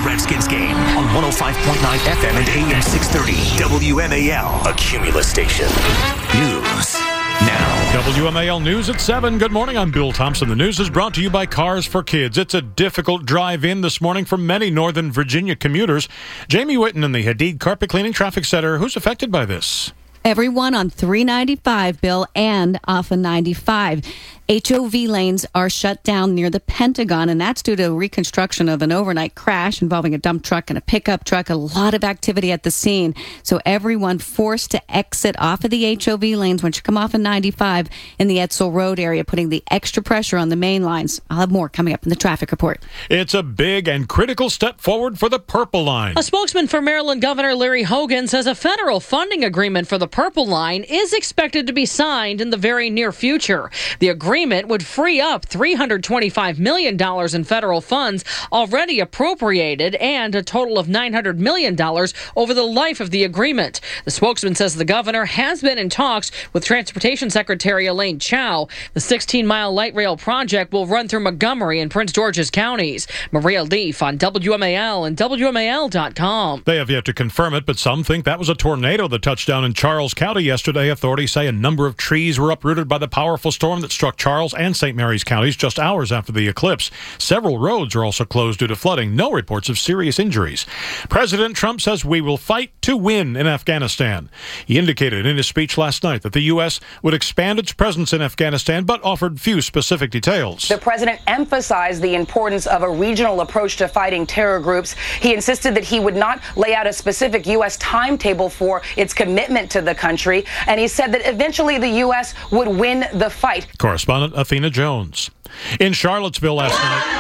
Redskins game on 105.9 FM and AM 630 WMAL, a Cumulus station. News now. WMAL News at 7. Good morning. I'm Bill Thompson. The news is brought to you by Cars for Kids. It's a difficult drive in this morning for many Northern Virginia commuters. Jamie Witten in the Hadid Carpet Cleaning Traffic Center. Who's affected by this? Everyone on 395, Bill, and off of 95. HOV lanes are shut down near the Pentagon, and that's due to reconstruction of an overnight crash involving a dump truck and a pickup truck. A lot of activity at the scene. So everyone forced to exit off of the HOV lanes once you come off of 95 in the Edsel Road area, putting the extra pressure on the main lines. I'll have more coming up in the traffic report. It's a big and critical step forward for the Purple Line. A spokesman for Maryland Governor Larry Hogan says a federal funding agreement for the Purple Line is expected to be signed in the very near future. The agreement would free up $325 million in federal funds already appropriated and a total of $900 million over the life of the agreement. The spokesman says the governor has been in talks with Transportation Secretary Elaine Chao. The 16-mile light rail project will run through Montgomery and Prince George's counties. Maria Leaf on WMAL and WMAL.com. They have yet to confirm it, but some think that was a tornado that touched down in Charles County yesterday. Authorities say a number of trees were uprooted by the powerful storm that struck Charles and St. Mary's counties just hours after the eclipse. Several roads are also closed due to flooding. No reports of serious injuries. President Trump says we will fight to win in Afghanistan. He indicated in his speech last night that the U.S. would expand its presence in Afghanistan, but offered few specific details. The president emphasized the importance of a regional approach to fighting terror groups. He insisted that he would not lay out a specific U.S. timetable for its commitment to the country, and he said that eventually the U.S. would win the fight. Correspondent Athena Jones. In Charlottesville last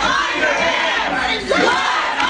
night,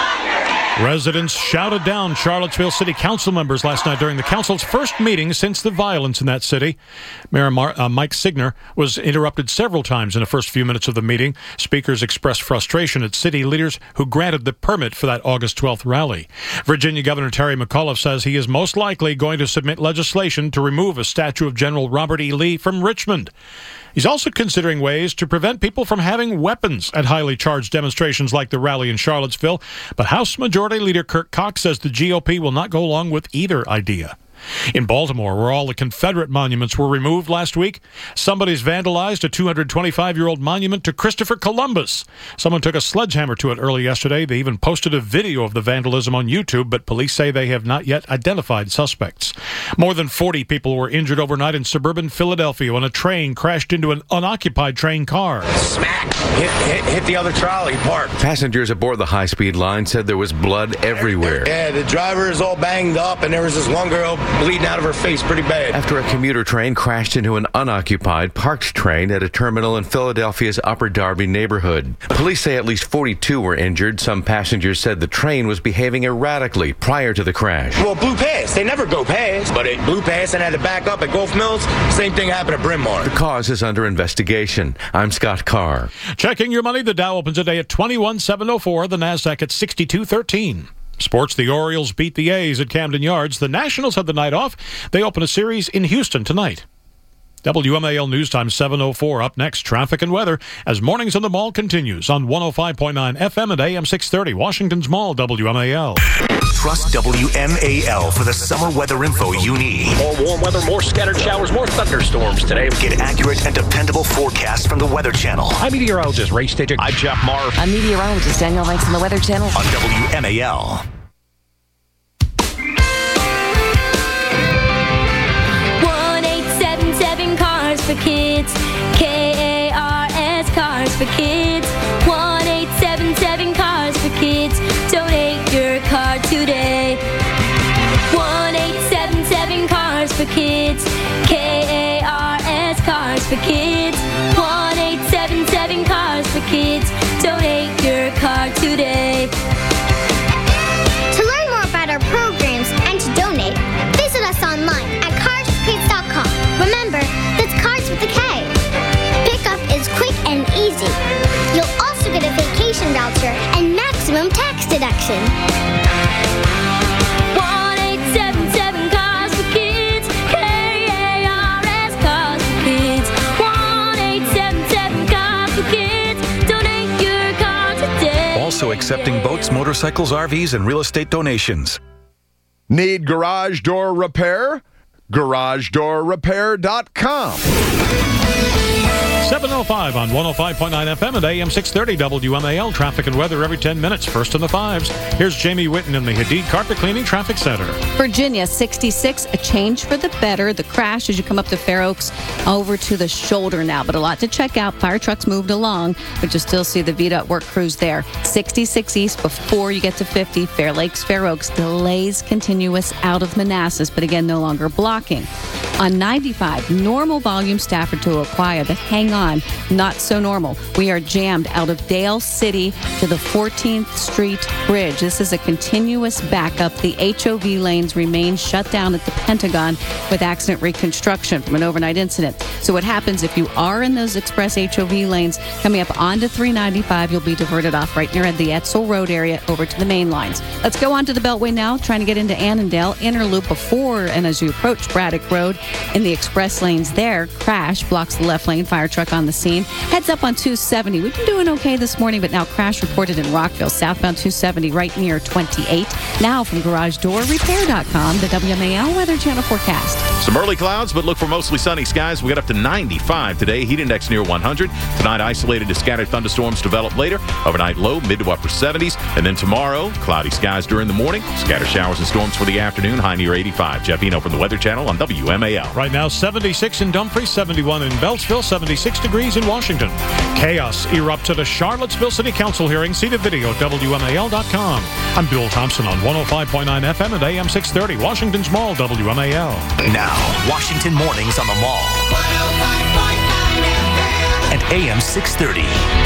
residents shouted down Charlottesville City Council members last night during the council's first meeting since the violence in that city. Mayor Mike Signer was interrupted several times in the first few minutes of the meeting. Speakers expressed frustration at city leaders who granted the permit for that August 12th rally. Virginia Governor Terry McAuliffe says he is most likely going to submit legislation to remove a statue of General Robert E. Lee from Richmond. He's also considering ways to prevent people from having weapons at highly charged demonstrations like the rally in Charlottesville. But House Majority Leader Kirk Cox says the GOP will not go along with either idea. In Baltimore, where all the Confederate monuments were removed last week, somebody's vandalized a 225-year-old monument to Christopher Columbus. Someone took a sledgehammer to it early yesterday. They even posted a video of the vandalism on YouTube, but police say they have not yet identified suspects. More than 40 people were injured overnight in suburban Philadelphia when a train crashed into an unoccupied train car. Smack! Hit the other trolley parked. Passengers aboard the high-speed line said there was blood everywhere. Yeah, the driver is all banged up, and there was this one girl bleeding out of her face pretty bad. After a commuter train crashed into an unoccupied parked train at a terminal in Philadelphia's Upper Darby neighborhood. Police say at least 42 were injured. Some passengers said the train was behaving erratically prior to the crash. Well, it blew past. They never go past, but it blew past and had to back up at Gulf Mills. Same thing happened at Bryn Mawr. The cause is under investigation. I'm Scott Carr. Checking your money, the Dow opens today at 21,704, the Nasdaq at 6213. Sports, the Orioles beat the A's at Camden Yards. The Nationals had the night off. They open a series in Houston tonight. WMAL News Time 7:04. Up next, traffic and weather as Mornings on the Mall continues on 105.9 FM and AM 630. Washington's Mall, WMAL. Trust WMAL for the summer weather info you need. More warm weather, more scattered showers, more thunderstorms today. Get accurate and dependable forecasts from the Weather Channel. I'm meteorologist Ray Stagek. I'm Jeff Marr. I'm meteorologist Daniel Ranks on the Weather Channel. On WMAL. 1877 Cars for Kids. KARS Cars for Kids. 1877 Cars for Kids. Donate your car today. 1877 Cars for Kids. KARS Cars for Kids. 1877 Cars for Kids. Donate your car today. To learn more about our programs and to donate, visit us online at carsforkids.com. Remember, that's Cars with a K. Pickup is quick and easy. You'll also get a vacation voucher and maximum tax deduction. 1877 Cars for Kids. KARS Cars for Kids. 1877 Cars for Kids. Donate your car today. All Also accepting boats, motorcycles, RVs, and real estate donations. Need garage door repair? GarageDoorRepair.com. 7:05 on 105.9 FM and AM 630 WMAL. Traffic and weather every 10 minutes. First in the fives. Here's Jamie Whitten in the Hadid Carpet Cleaning Traffic Center. Virginia 66, a change for the better. The crash as you come up to Fair Oaks over to the shoulder now, but a lot to check out. Fire trucks moved along, but you still see the VDOT work crews there. 66 east before you get to 50. Fair Lakes, Fair Oaks. Delays continuous out of Manassas, but again, no longer blocking. On 95, normal volume Stafford to Aquia, but hang on, not so normal. We are jammed out of Dale City to the 14th Street Bridge. This is a continuous backup. The HOV lanes remain shut down at the Pentagon with accident reconstruction from an overnight incident. So what happens if you are in those express HOV lanes coming up onto 395, you'll be diverted off right near the Etzel Road area over to the main lines. Let's go on to the Beltway now, trying to get into Annandale. Inner loop before and as you approach Braddock Road. In the express lanes there, crash blocks the left lane. Fire truck on the scene. Heads up on 270. We've been doing okay this morning, but now crash reported in Rockville, southbound 270, right near 28. Now from GarageDoorRepair.com, the WMAL Weather Channel forecast. Some early clouds, but look for mostly sunny skies. We got up to 95 today. Heat index near 100. Tonight, isolated to scattered thunderstorms develop later. Overnight low, mid to upper 70s. And then tomorrow, cloudy skies during the morning. Scattered showers and storms for the afternoon. High near 85. Jeff Eno from the Weather Channel on WMAL. Right now, 76 in Dumfries, 71 in Beltsville, 76 degrees in Washington. Chaos erupts at a Charlottesville City Council hearing. See the video at WMAL.com. I'm Bill Thompson on 105.9 FM and AM 630, Washington's Mall, WMAL. Now, Washington mornings on the Mall. 105.9 FM and AM 630.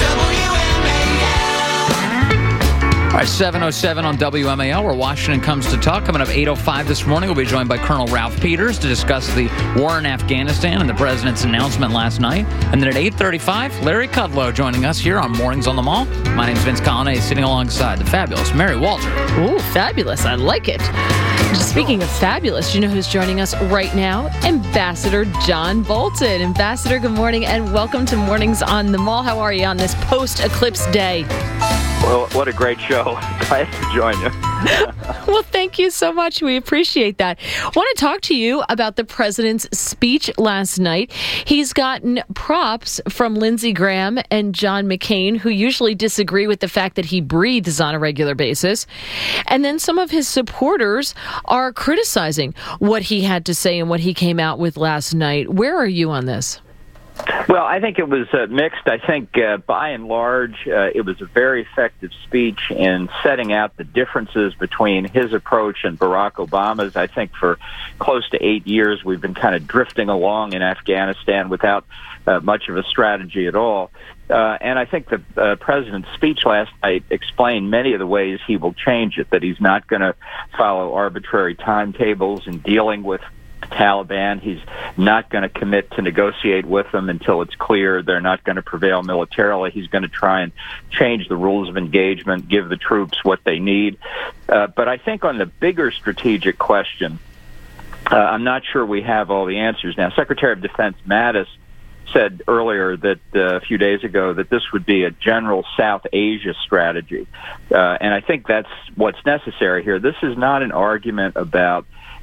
All right, 7:07 on WMAL, where Washington comes to talk. Coming up 8:05 this morning, we'll be joined by Colonel Ralph Peters to discuss the war in Afghanistan and the president's announcement last night. And then at 8:35, Larry Kudlow joining us here on Mornings on the Mall. My name's Vince Colonnay, sitting alongside the fabulous Mary Walter. Ooh, fabulous. I like it. Speaking of fabulous, you know who's joining us right now? Ambassador John Bolton. Ambassador, good morning and welcome to Mornings on the Mall. How are you on this post-eclipse day? Well, what a great show. Glad to join you. Well, thank you so much. We appreciate that. I want to talk to you about the president's speech last night. He's gotten props from Lindsey Graham and John McCain, who usually disagree with the fact that he breathes on a regular basis. And then some of his supporters are criticizing what he had to say and what he came out with last night. Where are you on this? Well, I think it was mixed. I think by and large, it was a very effective speech in setting out the differences between his approach and Barack Obama's. I think for close to 8 years, we've been kind of drifting along in Afghanistan without much of a strategy at all. And I think the president's speech last night explained many of the ways he will change it, that he's not going to follow arbitrary timetables in dealing with Taliban. He's not going to commit to negotiate with them until it's clear they're not going to prevail militarily. He's going to try and change the rules of engagement, give the troops what they need. But I think on the bigger strategic question, I'm not sure we have all the answers now. Secretary of Defense Mattis said earlier that a few days ago that this would be a general South Asia strategy. And I think that's what's necessary here. This is not an argument about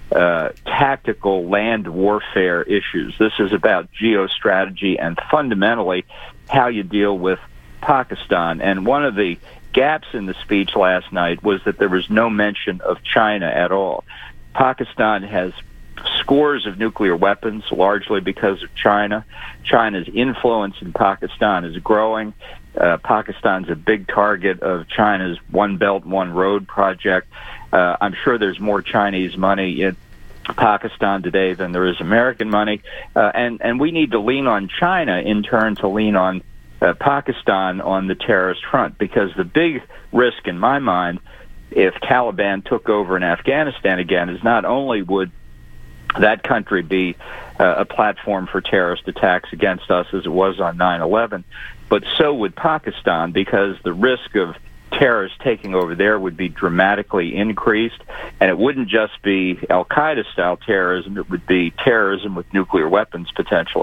tactical land warfare issues. This is about geostrategy and fundamentally how you deal with Pakistan. And one of the gaps in the speech last night was that there was no mention of China at all. Pakistan has scores of nuclear weapons, largely because of China. China's influence in Pakistan is growing. Pakistan's a big target of China's One Belt, One Road project. I'm sure there's more Chinese money in Pakistan today than there is American money. And we need to lean on China in turn to lean on Pakistan on the terrorist front, because the big risk in my mind, if Taliban took over in Afghanistan again, is not only would that country be a platform for terrorist attacks against us as it was on 9/11, but so would Pakistan, because the risk of terrorists taking over there would be dramatically increased. And it wouldn't just be Al-Qaeda-style terrorism, it would be terrorism with nuclear weapons, potentially.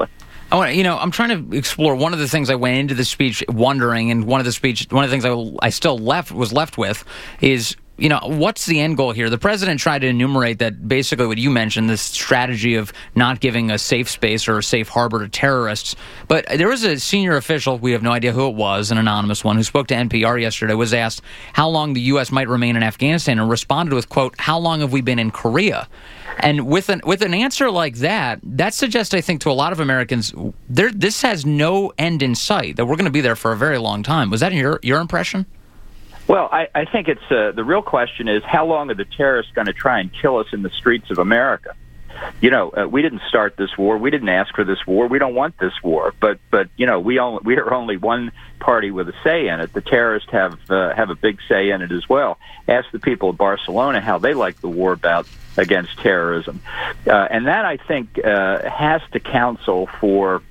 I'm trying to explore one of the things I went into the speech wondering, and one of the things I still was left with is, what's the end goal here? The president tried to enumerate that basically what you mentioned, this strategy of not giving a safe space or a safe harbor to terrorists. But there was a senior official, we have no idea who it was, an anonymous one, who spoke to NPR yesterday, was asked how long the U.S. might remain in Afghanistan, and responded with, quote, how long have we been in Korea? And with an answer like that suggests, I think, to a lot of Americans, this has no end in sight, that we're going to be there for a very long time. Was that your impression? Well, I think it's the real question is, how long are the terrorists going to try and kill us in the streets of America? We didn't start this war. We didn't ask for this war. We don't want this war. But we are only one party with a say in it. The terrorists have a big say in it as well. Ask the people of Barcelona how they like the war against terrorism, and that, I think, has to counsel for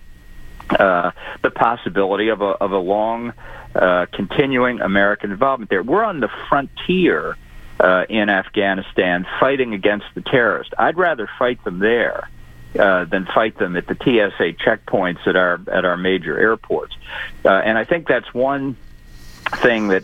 the possibility of a long, continuing American involvement there. We're on the frontier in Afghanistan fighting against the terrorists. I'd rather fight them there than fight them at the TSA checkpoints at our major airports. And I think that's one thing that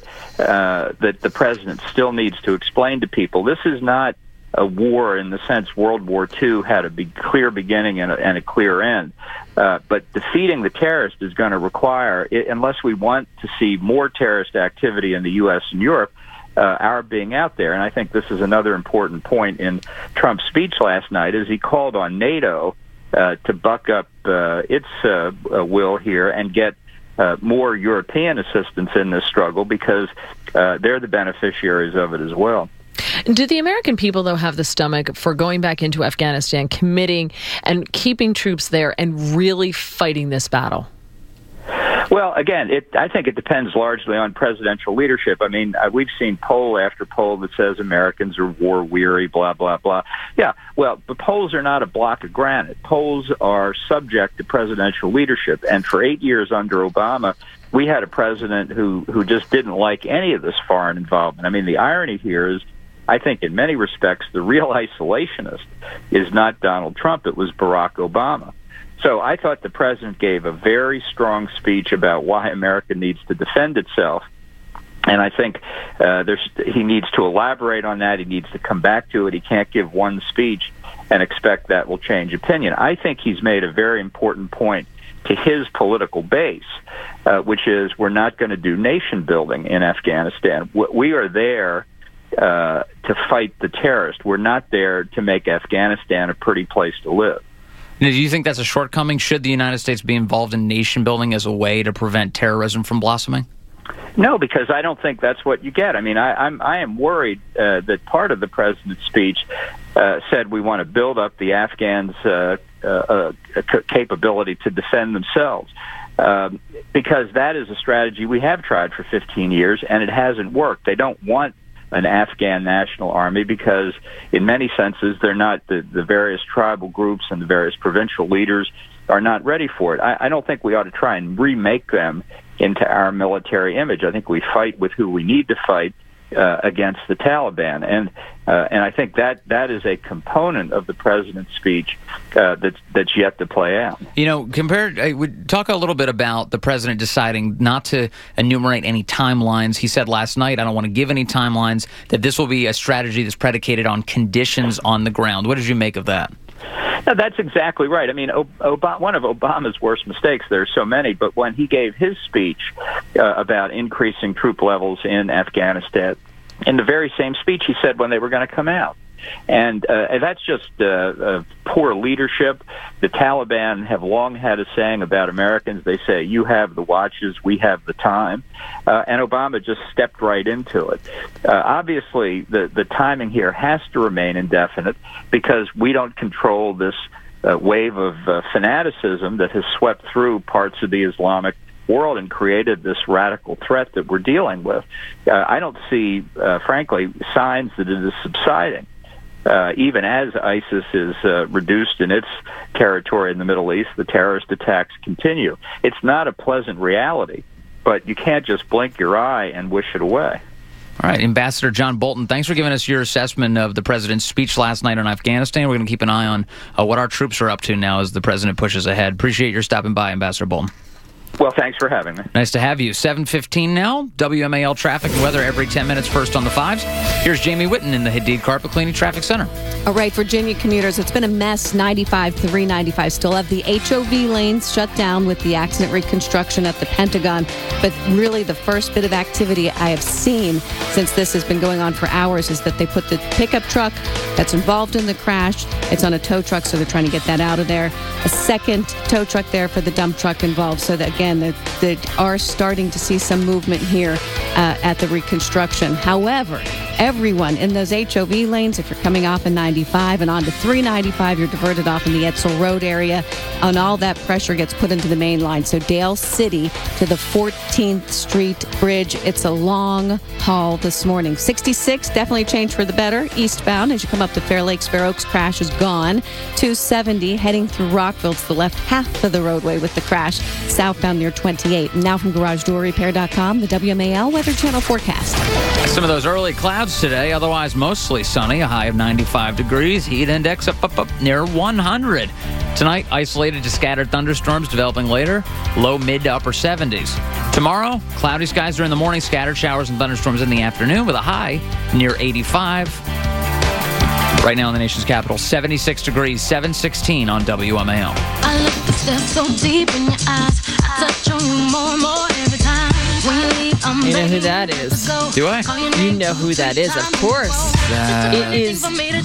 the president still needs to explain to people. This is not a war in the sense World War II had a clear beginning and a clear end. But defeating the terrorist is going to require, unless we want to see more terrorist activity in the U.S. and Europe, our being out there. And I think this is another important point in Trump's speech last night, as he called on NATO to buck up its will here and get more European assistance in this struggle, because they're the beneficiaries of it as well. Do the American people, though, have the stomach for going back into Afghanistan, committing and keeping troops there and really fighting this battle? Well, again, I think it depends largely on presidential leadership. I mean, we've seen poll after poll that says Americans are war-weary, blah, blah, blah. Yeah, well, the polls are not a block of granite. Polls are subject to presidential leadership. And for 8 years under Obama, we had a president who just didn't like any of this foreign involvement. I mean, the irony here is, I think in many respects, the real isolationist is not Donald Trump. It was Barack Obama. So I thought the president gave a very strong speech about why America needs to defend itself. And I think he needs to elaborate on that. He needs to come back to it. He can't give one speech and expect that will change opinion. I think he's made a very important point to his political base, which is we're not going to do nation building in Afghanistan. We are there to fight the terrorists. We're not there to make Afghanistan a pretty place to live. Now, do you think that's a shortcoming? Should the United States be involved in nation building as a way to prevent terrorism from blossoming? No, because I don't think that's what you get. I mean, I am worried that part of the president's speech said we want to build up the Afghans' capability to defend themselves. Because that is a strategy we have tried for 15 years, and it hasn't worked. They don't want an Afghan national army because, in many senses, they're not the various tribal groups and the various provincial leaders are not ready for it. I don't think we ought to try and remake them into our military image. I think we fight with who we need to fight against the Taliban, and I think that is a component of the president's speech that's yet to play out. We talk a little bit about the president deciding not to enumerate any timelines. He said last night, I don't want to give any timelines, that this will be a strategy that's predicated on conditions on the ground. What did you make of that? No, that's exactly right. I mean, one of Obama's worst mistakes, there are so many, but when he gave his speech about increasing troop levels in Afghanistan, in the very same speech he said when they were going to come out. And that's just poor leadership. The Taliban have long had a saying about Americans. They say, you have the watches, we have the time. And Obama just stepped right into it. Obviously, the timing here has to remain indefinite because we don't control this wave of fanaticism that has swept through parts of the Islamic world and created this radical threat that we're dealing with. I don't see, frankly, signs that it is subsiding. Even as ISIS is reduced in its territory in the Middle East, the terrorist attacks continue. It's not a pleasant reality, but you can't just blink your eye and wish it away. All right, Ambassador John Bolton, thanks for giving us your assessment of the president's speech last night on Afghanistan. We're going to keep an eye on what our troops are up to now as the president pushes ahead. Appreciate your stopping by, Ambassador Bolton. Well, thanks for having me. Nice to have you. 7:15 now. WMAL traffic and weather every 10 minutes first on the 5s. Here's Jamie Whitten in the Hadid Carpet Cleaning Traffic Center. All right, Virginia commuters, it's been a mess. 95 to 395 still have the HOV lanes shut down with the accident reconstruction at the Pentagon. But really the first bit of activity I have seen since this has been going on for hours is that they put the pickup truck that's involved in the crash. It's on a tow truck, so they're trying to get that out of there. A second tow truck there for the dump truck involved, so that, again, they are starting to see some movement here at the reconstruction. However, everyone in those HOV lanes, if you're coming off in 95 and on to 395, you're diverted off in the Edsel Road area, and all that pressure gets put into the main line. So Dale City to the 14th Street Bridge. It's a long haul this morning. 66, definitely changed for the better. Eastbound, as you come up to Fair Lakes, Fair Oaks, crash is gone. 270, heading through Rockville to the left half of the roadway with the crash. Southbound near 28. Now from GarageDoorRepair.com, the WMAL Weather Channel forecast. Some of those early clouds today, otherwise mostly sunny, a high of 95 degrees. Heat index up near 100. Tonight, isolated to scattered thunderstorms developing later, low mid to upper 70s. Tomorrow, cloudy skies during the morning, scattered showers and thunderstorms in the afternoon with a high near 85. Right now in the nation's capital, 76 degrees, 7:16 on WMAL. I look at the stairs so deep in your eyes. I touch on you more and more every time. When you leave, I'm You know who that is? Do I? You know who that is, of course. It is.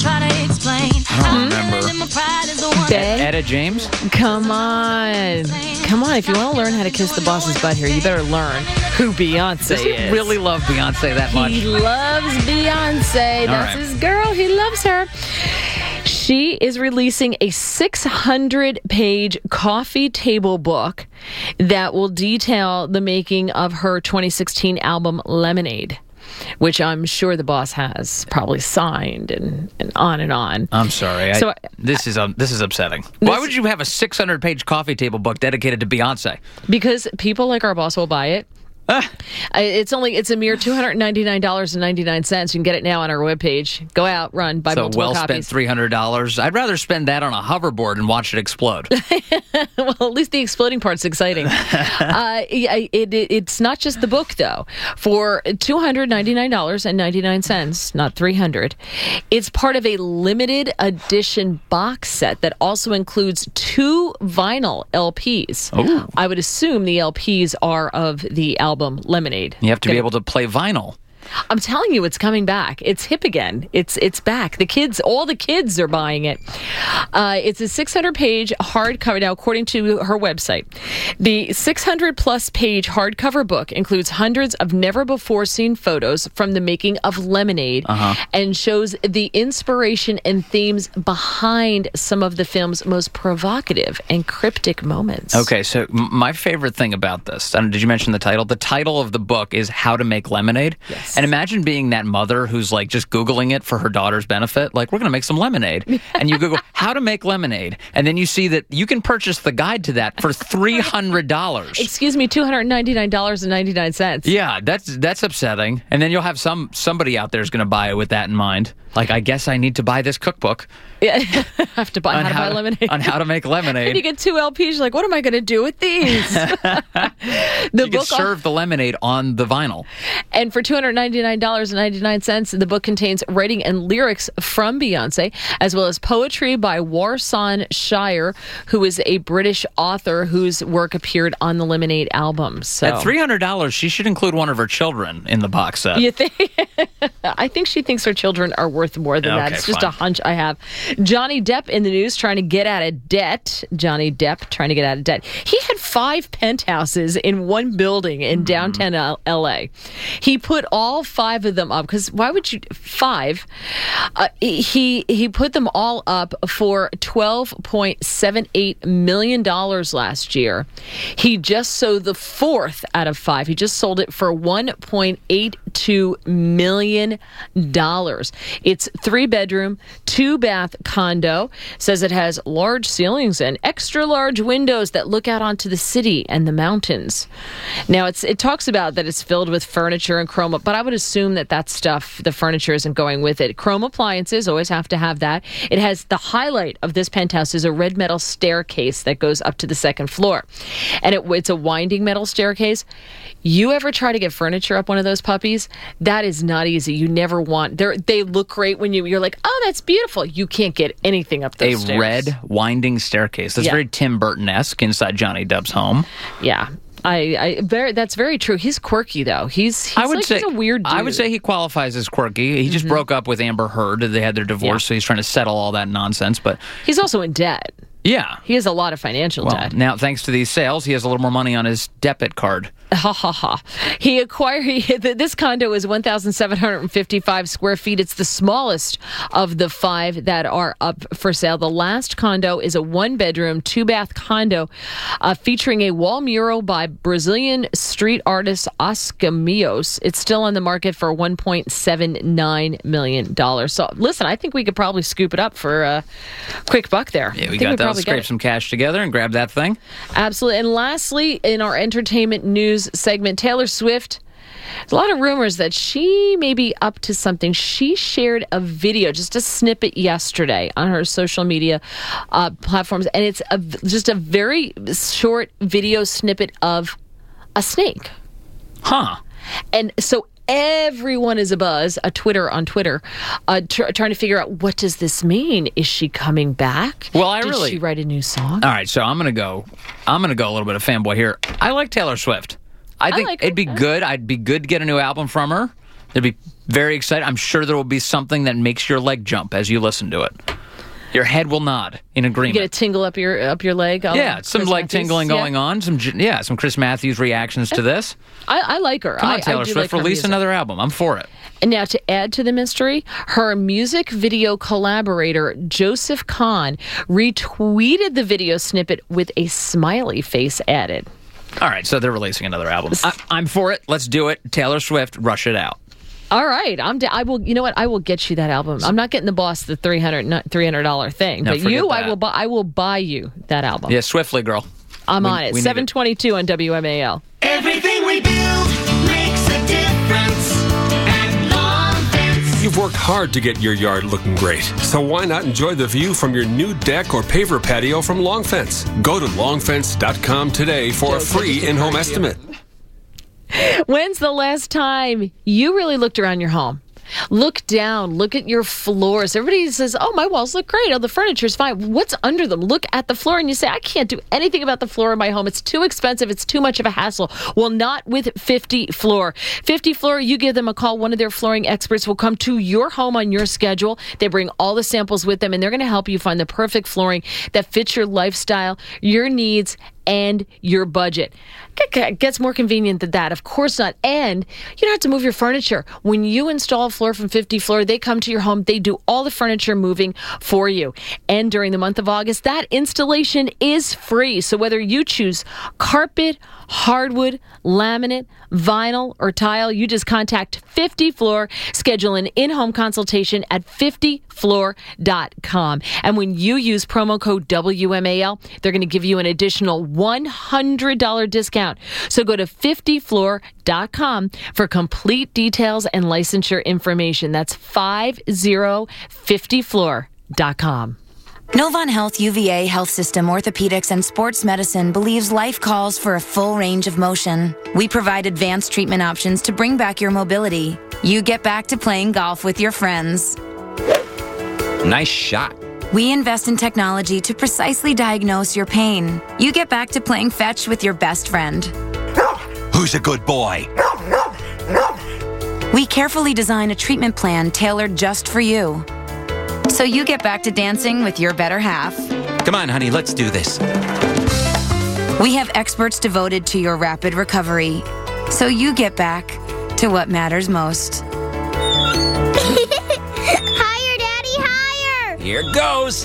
I don't remember. Etta James? Come on. Come on. If you want to learn how to kiss the boss's butt here, you better learn who Beyonce Does he is. really love Beyonce that much? He loves Beyonce. That's his girl. He loves her. She is releasing a 600-page coffee table book that will detail the making of her 2016 album Lemonade, which I'm sure the boss has probably signed and on and on. I'm sorry. This is upsetting. Why would you have a 600-page coffee table book dedicated to Beyonce? Because people like our boss will buy it. It's a mere $299.99. You can get it now on our webpage. Go out, run, buy multiple copies. So well spent $300. I'd rather spend that on a hoverboard and watch it explode. Well, at least the exploding part's exciting. It's not just the book, though. For $299.99, not $300, it's part of a limited edition box set that also includes 2 vinyl LPs. Ooh. I would assume the LPs are of the album Lemonade. You have to be able to play vinyl. I'm telling you, it's coming back. It's hip again. It's back. All the kids are buying it. It's a 600-page hardcover. Now, according to her website, the 600-plus page hardcover book includes hundreds of never-before-seen photos from the making of Lemonade and shows the inspiration and themes behind some of the film's most provocative and cryptic moments. Okay, so my favorite thing about this, did you mention the title? The title of the book is How to Make Lemonade. Yes. And imagine being that mother who's like just Googling it for her daughter's benefit. Like, we're going to make some lemonade. And you Google how to make lemonade. And then you see that you can purchase the guide to that for $300. Excuse me, $299.99. Yeah, that's upsetting. And then you'll have somebody out there is going to buy it with that in mind. Like, I guess I need to buy this cookbook. Yeah, I have to buy how to buy lemonade. On how to make lemonade. And you get 2 LPs, you're like, what am I going to do with these? You can serve the lemonade on the vinyl. And for $299.99, the book contains writing and lyrics from Beyonce, as well as poetry by Warsan Shire, who is a British author whose work appeared on the Lemonade album. So at $300, she should include one of her children in the box set. You think? I think she thinks her children are worth more than that. It's just a hunch I have. Johnny Depp in the news trying to get out of debt. Johnny Depp trying to get out of debt. He had 5 penthouses in one building in downtown L.A. He put all 5 of them up because why would you 5? He put them all up for $12.78 million last year. He just sold the 4th out of 5. He just sold it for $1.82 million. It's 3-bedroom, 2-bath condo. Says it has large ceilings and extra large windows that look out onto the city and the mountains. Now it talks about that it's filled with furniture and chroma, but I would assume that stuff, the furniture isn't going with it. Chrome appliances always have to have that. It has the highlight of this penthouse is a red metal staircase that goes up to the second floor. And it's a winding metal staircase. You ever try to get furniture up one of those puppies? That is not easy. You never want... They look great when you're like, oh, that's beautiful. You can't get anything up those stairs. A red winding staircase. That's very Tim Burton-esque inside Johnny Depp's home. Yeah. That's very true. He's quirky, though. He's a weird dude. I would say he qualifies as quirky. He just broke up with Amber Heard. They had their divorce, so he's trying to settle all that nonsense. But he's also in debt. Yeah. He has a lot of financial debt. Now, thanks to these sales, he has a little more money on his debit card. Ha ha ha. This condo is 1,755 square feet. It's the smallest of the 5 that are up for sale. The last condo is a 1-bedroom, 2-bath condo featuring a wall mural by Brazilian street artist Oscar Mios. It's still on the market for $1.79 million. So, listen, I think we could probably scoop it up for a quick buck there. Yeah, we got that. Scrape some cash together and grab that thing. Absolutely. And lastly, in our entertainment news segment, Taylor Swift, there's a lot of rumors that she may be up to something. She shared a video, just a snippet yesterday on her social media platforms, and it's just a very short video snippet of a snake. Huh. And so everyone is abuzz, on Twitter, trying to figure out, what does this mean? Is she coming back? Well, Did she write a new song? All right, so I'm gonna go a little bit of fanboy here. I like Taylor Swift. I think it'd be good. I'd be good to get a new album from her. It'd be very exciting. I'm sure there will be something that makes your leg jump as you listen to it. Your head will nod in agreement. You get a tingle up your leg. Yeah, some leg tingling going on. Some Chris Matthews reactions to this. I like her. Come on, Taylor Swift, release another album. I'm for it. And now to add to the mystery, her music video collaborator, Joseph Kahn, retweeted the video snippet with a smiley face added. All right, so they're releasing another album. I'm for it. Let's do it. Taylor Swift, rush it out. All right, I will. You know what? I will get you that album. I'm not getting the boss the $300 thing, no, but I will buy you that album. Yeah, swiftly, girl. I'm on it. 722 on WMAL. Everything we build makes a difference at Long Fence. You've worked hard to get your yard looking great, so why not enjoy the view from your new deck or paver patio from Long Fence? Go to longfence.com today for a free in-home estimate. When's the last time you really looked around your home? Look down. Look at your floors. Everybody says, oh, my walls look great. Oh, the furniture's fine. What's under them? Look at the floor and you say, I can't do anything about the floor in my home. It's too expensive. It's too much of a hassle. Well, not with 50 Floor. 50 Floor, you give them a call. One of their flooring experts will come to your home on your schedule. They bring all the samples with them, and they're going to help you find the perfect flooring that fits your lifestyle, your needs, and your budget. It gets more convenient than that. Of course not. And you don't have to move your furniture. When you install a floor from 50 Floor, they come to your home. They do all the furniture moving for you. And during the month of August, that installation is free. So whether you choose carpet, hardwood, laminate, vinyl, or tile, you just contact 50 Floor. Schedule an in-home consultation at 50floor.com. And when you use promo code WMAL, they're going to give you an additional $100 discount. So go to 50floor.com for complete details and licensure information. That's 50floor.com. Novant Health UVA Health System Orthopedics and Sports Medicine believes life calls for a full range of motion. We provide advanced treatment options to bring back your mobility. You get back to playing golf with your friends. Nice shot. We invest in technology to precisely diagnose your pain. You get back to playing fetch with your best friend. Who's a good boy? We carefully design a treatment plan tailored just for you. So you get back to dancing with your better half. Come on, honey, let's do this. We have experts devoted to your rapid recovery. So you get back to what matters most. Higher, Daddy, higher! Here goes!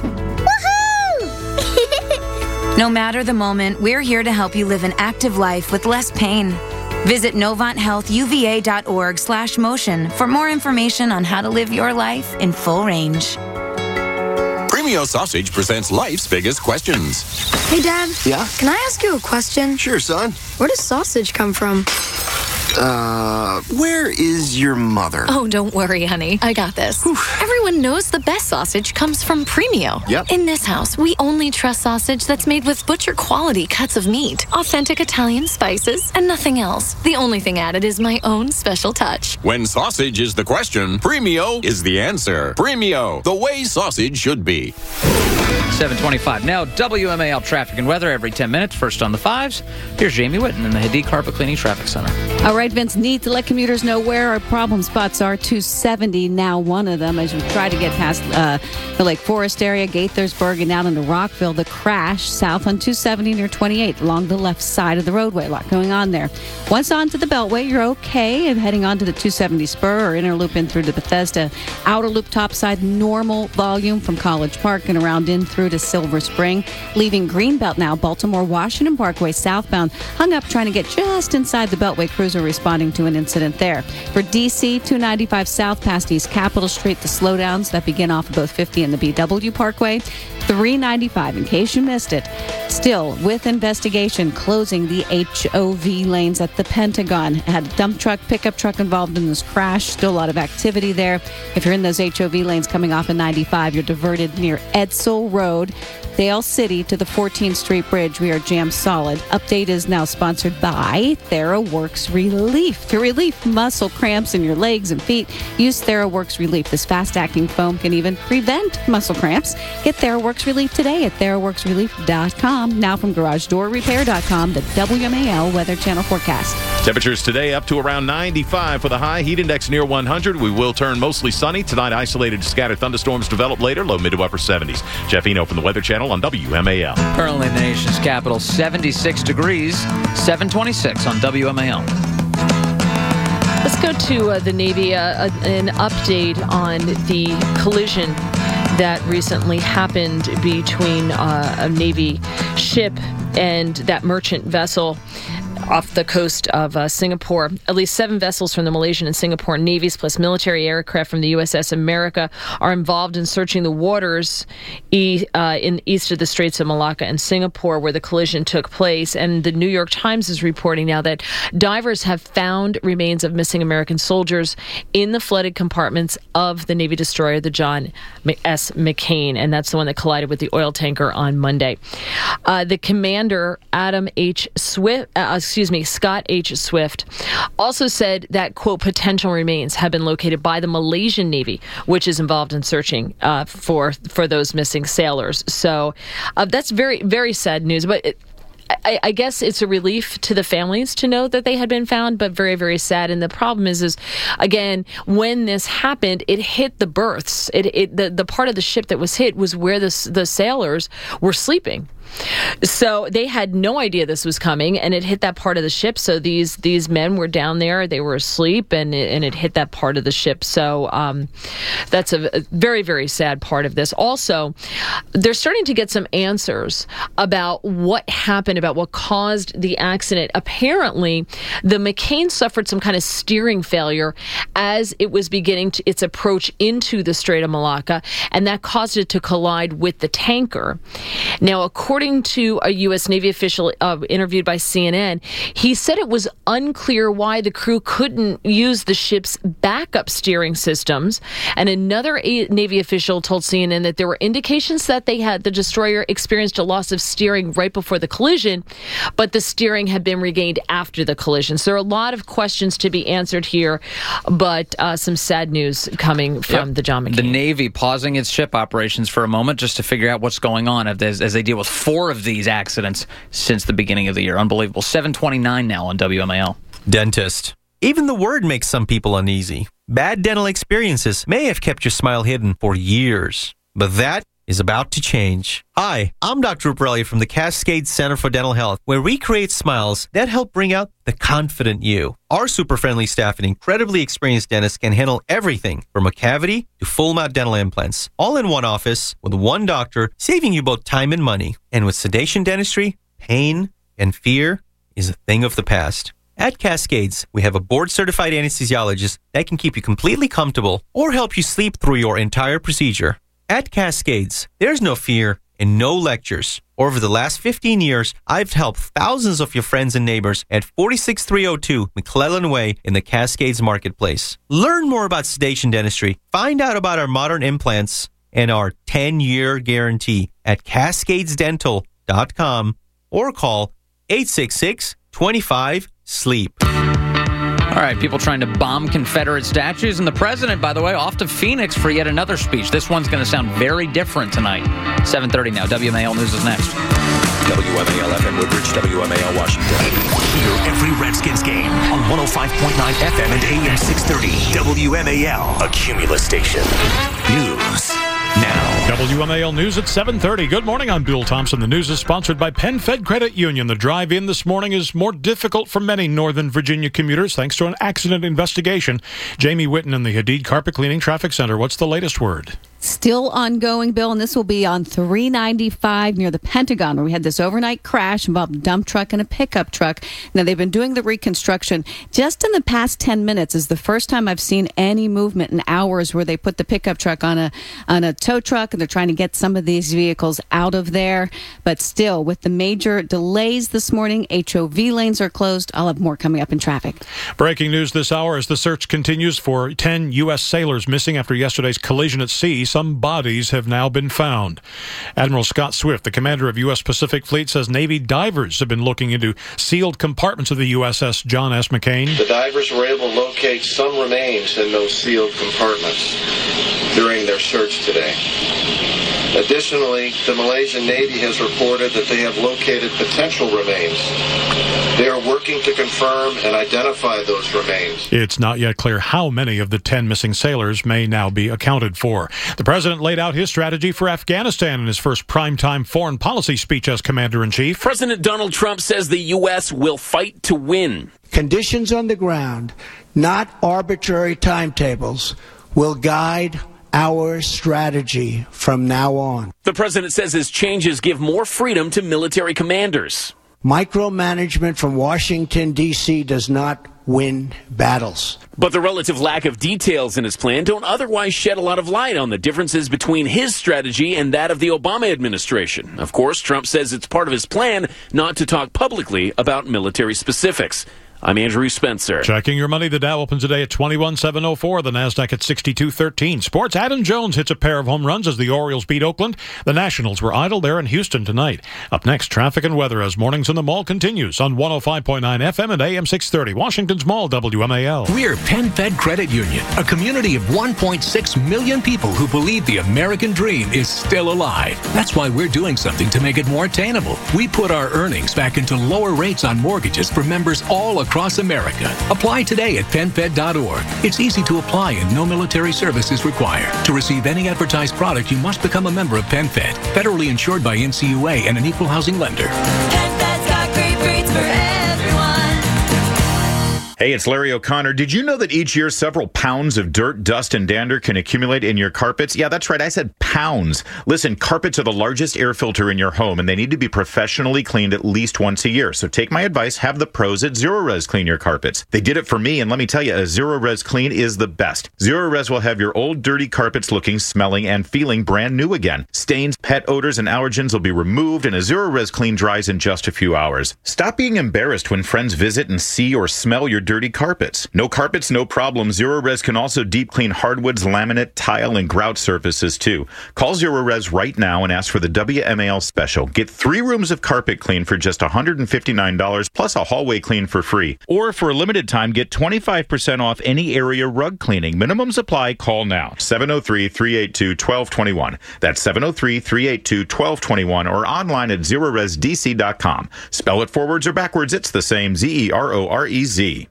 Woohoo! No matter the moment, we're here to help you live an active life with less pain. Visit NovantHealthUVA.org/motion for more information on how to live your life in full range. Premio Sausage presents life's biggest questions. Hey, Dad. Yeah? Can I ask you a question? Sure, son. Where does sausage come from? Where is your mother? Oh, don't worry, honey. I got this. Everyone knows the best sausage comes from Premio. Yep. In this house, we only trust sausage that's made with butcher-quality cuts of meat, authentic Italian spices, and nothing else. The only thing added is my own special touch. When sausage is the question, Premio is the answer. Premio, the way sausage should be. 7:25 now. WMAL traffic and weather every 10 minutes. First on the 5s. Here's Jamie Whitten in the Hadid Carpet Cleaning Traffic Center. All right, Vince, need to let commuters know where our problem spots are. 270 now one of them as we try to get past the Lake Forest area, Gaithersburg, and down into Rockville. The crash south on 270 near 28 along the left side of the roadway. A lot going on there. Once onto the Beltway, you're okay. And heading onto the 270 spur or inner loop in through to Bethesda. Outer loop topside, normal volume from College Park and around in through to Silver Spring. Leaving Greenbelt now, Baltimore Washington Parkway southbound. Hung up trying to get just inside the Beltway. Cruiser responding to an incident there. For D.C., 295 south past East Capitol Street, the slowdowns that begin off of both 50 and the BW Parkway. 395, in case you missed it. Still, with investigation, closing the HOV lanes at the Pentagon. Had a dump truck, pickup truck involved in this crash. Still a lot of activity there. If you're in those HOV lanes coming off of 95, you're diverted near Edsel Road, Dale City to the 14th Street Bridge. We are jammed solid. Update is now sponsored by TheraWorks Relief. To relieve muscle cramps in your legs and feet, use TheraWorks Relief. This fast-acting foam can even prevent muscle cramps. Get TheraWorks Relief today at TheraWorksRelief.com. Now from GarageDoorRepair.com, the WMAL Weather Channel forecast. Temperatures today up to around 95 for the high. Heat index near 100. We will turn mostly sunny. Tonight, isolated scattered thunderstorms develop later. Low mid to upper 70s. Jeff Eno from the Weather Channel on WMAL. Currently in the nation's capital, 76 degrees, 726 on WMAL. Let's go to the Navy, an update on the collision that recently happened between a Navy ship and that merchant vessel off the coast of Singapore. At least 7 vessels from the Malaysian and Singapore Navies, plus military aircraft from the USS America, are involved in searching the waters in east of the Straits of Malacca and Singapore, where the collision took place. And the New York Times is reporting now that divers have found remains of missing American soldiers in the flooded compartments of the Navy destroyer, the John S. McCain, and that's the one that collided with the oil tanker on Monday. The commander, Scott H. Swift, also said that, quote, potential remains have been located by the Malaysian Navy, which is involved in searching for those missing sailors. So that's very, very sad news. But I guess it's a relief to the families to know that they had been found, but very, very sad. And the problem is again, when this happened, it hit the berths. The part of the ship that was hit was where the sailors were sleeping. So they had no idea this was coming, and it hit that part of the ship. So these men were down there, they were asleep, and it hit that part of the ship. So that's a very, very sad part of this. Also, they're starting to get some answers about what happened, about what caused the accident. Apparently, the McCain suffered some kind of steering failure as it was beginning its approach into the Strait of Malacca, and that caused it to collide with the tanker. Now, according to a U.S. Navy official interviewed by CNN, he said it was unclear why the crew couldn't use the ship's backup steering systems. And another Navy official told CNN that there were indications that the destroyer experienced a loss of steering right before the collision, but the steering had been regained after the collision. So there are a lot of questions to be answered here, but some sad news coming from the John McCain. The Navy pausing its ship operations for a moment just to figure out what's going on as they deal with 4 of these accidents since the beginning of the year. Unbelievable. 7:29 now on WMAL. Dentist. Even the word makes some people uneasy. Bad dental experiences may have kept your smile hidden for years, but that is about to change. Hi, I'm Dr. Ruparelli from the Cascade Center for Dental Health, where we create smiles that help bring out the confident you. Our super friendly staff and incredibly experienced dentists can handle everything from a cavity to full mouth dental implants, all in one office with one doctor, saving you both time and money. And with sedation dentistry, pain and fear is a thing of the past. At Cascades, we have a board-certified anesthesiologist that can keep you completely comfortable or help you sleep through your entire procedure. At Cascades, there's no fear, and no lectures. Over the last 15 years, I've helped thousands of your friends and neighbors at 46302 McClellan Way in the Cascades Marketplace. Learn more about sedation dentistry. Find out about our modern implants and our 10-year guarantee at cascadesdental.com or call 866-25-SLEEP. All right, people trying to bomb Confederate statues. And the president, by the way, off to Phoenix for yet another speech. This one's going to sound very different tonight. 7:30 now. WMAL News is next. WMAL FM Woodbridge, WMAL Washington. Hear every Redskins game on 105.9 FM and AM 630. WMAL, a Cumulus station. News now. WMAL News at 7:30. Good morning, I'm Bill Thompson. The news is sponsored by PenFed Credit Union. The drive-in this morning is more difficult for many Northern Virginia commuters thanks to an accident investigation. Jamie Witten in the Hadid Carpet Cleaning Traffic Center. What's the latest word? Still ongoing, Bill, and this will be on 395 near the Pentagon, where we had this overnight crash involving a dump truck and a pickup truck. Now, they've been doing the reconstruction. Just in the past 10 minutes is the first time I've seen any movement in hours where they put the pickup truck on a tow truck, and they're trying to get some of these vehicles out of there. But still, with the major delays this morning, HOV lanes are closed. I'll have more coming up in traffic. Breaking news this hour as the search continues for 10 U.S. sailors missing after yesterday's collision at sea. Some bodies have now been found. Admiral Scott Swift, the commander of U.S. Pacific Fleet, says Navy divers have been looking into sealed compartments of the USS John S. McCain. The divers were able to locate some remains in those sealed compartments during their search today. Additionally, the Malaysian Navy has reported that they have located potential remains. They are working to confirm and identify those remains. It's not yet clear how many of the 10 missing sailors may now be accounted for. The president laid out his strategy for Afghanistan in his first primetime foreign policy speech as commander-in-chief. President Donald Trump says the U.S. will fight to win. Conditions on the ground, not arbitrary timetables, will guide our strategy from now on. The president says his changes give more freedom to military commanders. Micromanagement from Washington, D.C. does not win battles. But the relative lack of details in his plan don't otherwise shed a lot of light on the differences between his strategy and that of the Obama administration. Of course, Trump says it's part of his plan not to talk publicly about military specifics. I'm Andrew Spencer. Checking your money. The Dow opens today at 21,704. The Nasdaq at 6213. Sports. Adam Jones hits a pair of home runs as the Orioles beat Oakland. The Nationals were idle there in Houston tonight. Up next, traffic and weather as Mornings in the Mall continues on 105.9 FM and AM 630. Washington's Mall, WMAL. We're PenFed Credit Union, a community of 1.6 million people who believe the American dream is still alive. That's why we're doing something to make it more attainable. We put our earnings back into lower rates on mortgages for members all across America. Apply today at PenFed.org. It's easy to apply and no military service is required. To receive any advertised product, you must become a member of PenFed, federally insured by NCUA and an equal housing lender. PenFed's got great rates for everyone. Hey, it's Larry O'Connor. Did you know that each year several pounds of dirt, dust, and dander can accumulate in your carpets? Yeah, that's right. I said pounds. Listen, carpets are the largest air filter in your home, and they need to be professionally cleaned at least once a year. So take my advice. Have the pros at Zerorez clean your carpets. They did it for me, and let me tell you, a Zerorez clean is the best. Zerorez will have your old dirty carpets looking, smelling, and feeling brand new again. Stains, pet odors, and allergens will be removed, and a Zerorez clean dries in just a few hours. Stop being embarrassed when friends visit and see or smell your dirty carpets. No carpets, no problem. Zerorez can also deep clean hardwoods, laminate, tile, and grout surfaces too. Call Zerorez right now and ask for the WMAL special. Get 3 rooms of carpet clean for just $159 plus a hallway clean for free. Or for a limited time, get 25% off any area rug cleaning. Minimums apply. Call now. 703-382-1221. That's 703-382-1221 or online at ZerorezDC.com. Spell it forwards or backwards. It's the same. Zerorez.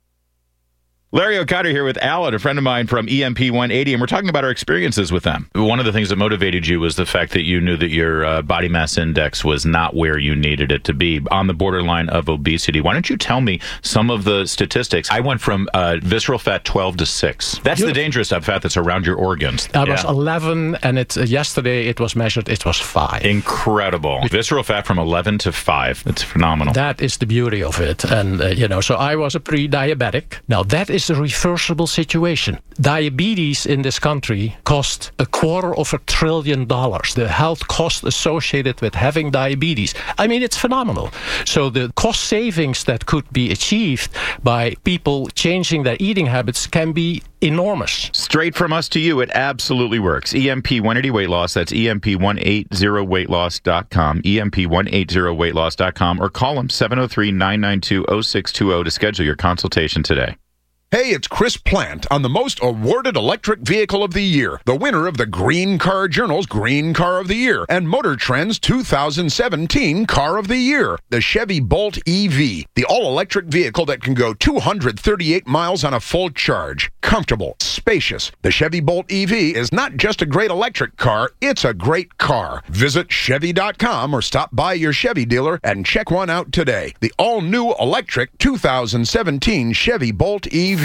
Larry O'Connor here with Alan, a friend of mine from EMP 180, and we're talking about our experiences with them. One of the things that motivated you was the fact that you knew that your body mass index was not where you needed it to be, on the borderline of obesity. Why don't you tell me some of the statistics? I went from visceral fat 12 to 6. That's the dangerous fat that's around your organs. I was 11, and yesterday it was measured, it was 5. Incredible. Visceral fat from 11 to 5. It's phenomenal. That is the beauty of it. And, so I was a pre-diabetic. Now, that is is a reversible situation. Diabetes in this country costs $250 billion. The health cost associated with having diabetes. I mean, it's phenomenal. So the cost savings that could be achieved by people changing their eating habits can be enormous. Straight from us to you, it absolutely works. EMP180 Weight Loss, that's EMP180weightloss.com, EMP180weightloss.com, or call them 703-992-0620 to schedule your consultation today. Hey, it's Chris Plant on the most awarded electric vehicle of the year, the winner of the Green Car Journal's Green Car of the Year and Motor Trend's 2017 Car of the Year, the Chevy Bolt EV, the all-electric vehicle that can go 238 miles on a full charge. Comfortable, spacious. The Chevy Bolt EV is not just a great electric car, it's a great car. Visit Chevy.com or stop by your Chevy dealer and check one out today. The all-new electric 2017 Chevy Bolt EV.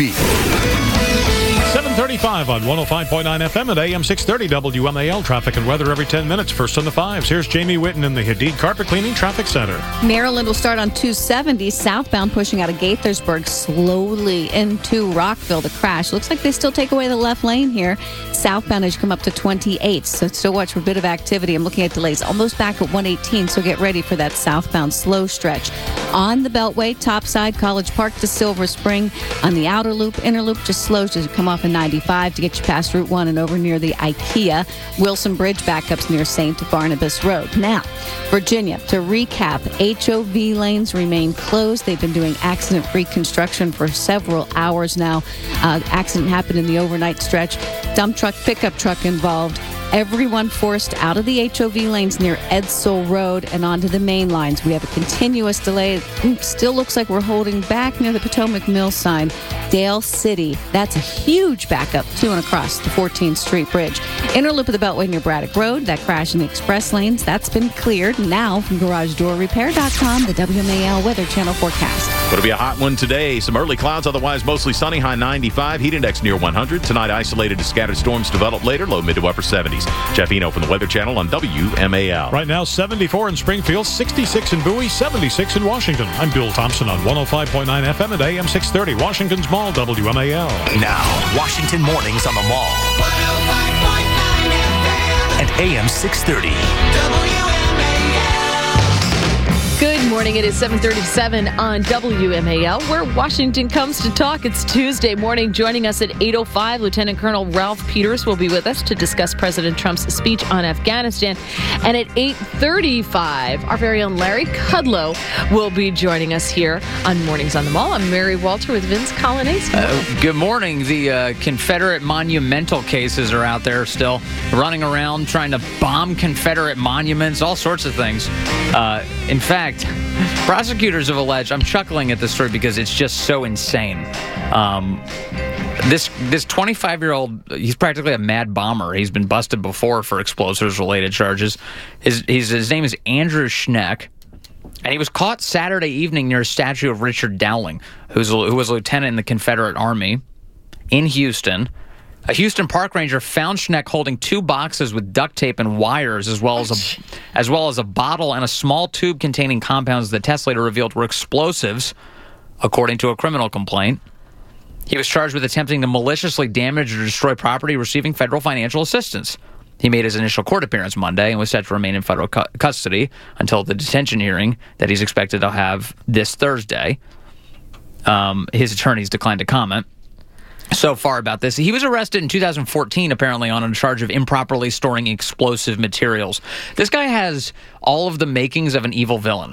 7:35 on 105.9 FM at AM 630 WMAL. Traffic and weather every 10 minutes. First on the fives. Here's Jamie Whitten in the Hadid Carpet Cleaning Traffic Center. Maryland will start on 270 southbound, pushing out of Gaithersburg slowly into Rockville. The crash looks like they still take away the left lane here. Southbound as you come up to 28, so still watch for a bit of activity. I'm looking at delays almost back at 118, so get ready for that southbound slow stretch. On the Beltway, topside, College Park to Silver Spring. On the outer loop, inner loop just slows as you come off in 95 to get you past Route 1 and over near the IKEA. Wilson Bridge backups near St. Barnabas Road. Now, Virginia, to recap, HOV lanes remain closed. They've been doing accident-free construction for several hours now. Accident happened in the overnight stretch. Dump truck, pickup truck involved. Everyone forced out of the HOV lanes near Edsel Road and onto the main lines. We have a continuous delay. Still looks like we're holding back near the Potomac Mill sign. Dale City, that's a huge backup to and across the 14th Street Bridge. Inner loop of the Beltway near Braddock Road, that crash in the express lanes, that's been cleared. Now from GarageDoorRepair.com, the WMAL Weather Channel forecast. Going to be a hot one today. Some early clouds, otherwise mostly sunny, high 95. Heat index near 100. Tonight, isolated to scattered storms develop later, low mid to upper 70s. Jeff Eno from the Weather Channel on WMAL. Right now, 74 in Springfield, 66 in Bowie, 76 in Washington. I'm Bill Thompson on 105.9 FM at AM 630, Washington's Mall, WMAL. Now, Washington mornings on the Mall. 105.9 FM at AM 630. Good morning. It is 7:37 on WMAL, where Washington comes to talk. It's Tuesday morning. Joining us at 8:05, Lieutenant Colonel Ralph Peters will be with us to discuss President Trump's speech on Afghanistan. And at 8:35, our very own Larry Kudlow will be joining us here on Mornings on the Mall. I'm Mary Walter with Vince Colonnese. Good morning. The Confederate monumental cases are out there still running around trying to bomb Confederate monuments, all sorts of things. In fact, prosecutors have alleged, I'm chuckling at this story because it's just so insane. This 25-year-old, he's practically a mad bomber. He's been busted before for explosives-related charges. His name is Andrew Schneck, and he was caught Saturday evening near a statue of Richard Dowling, who was a lieutenant in the Confederate Army in Houston. A Houston park ranger found Schneck holding 2 boxes with duct tape and wires, as well as a bottle and a small tube containing compounds that tests later revealed were explosives, according to a criminal complaint. He was charged with attempting to maliciously damage or destroy property receiving federal financial assistance. He made his initial court appearance Monday and was set to remain in federal custody until the detention hearing that he's expected to have this Thursday. His attorneys declined to comment so far about this. He was arrested in 2014, apparently, on a charge of improperly storing explosive materials. This guy has all of the makings of an evil villain.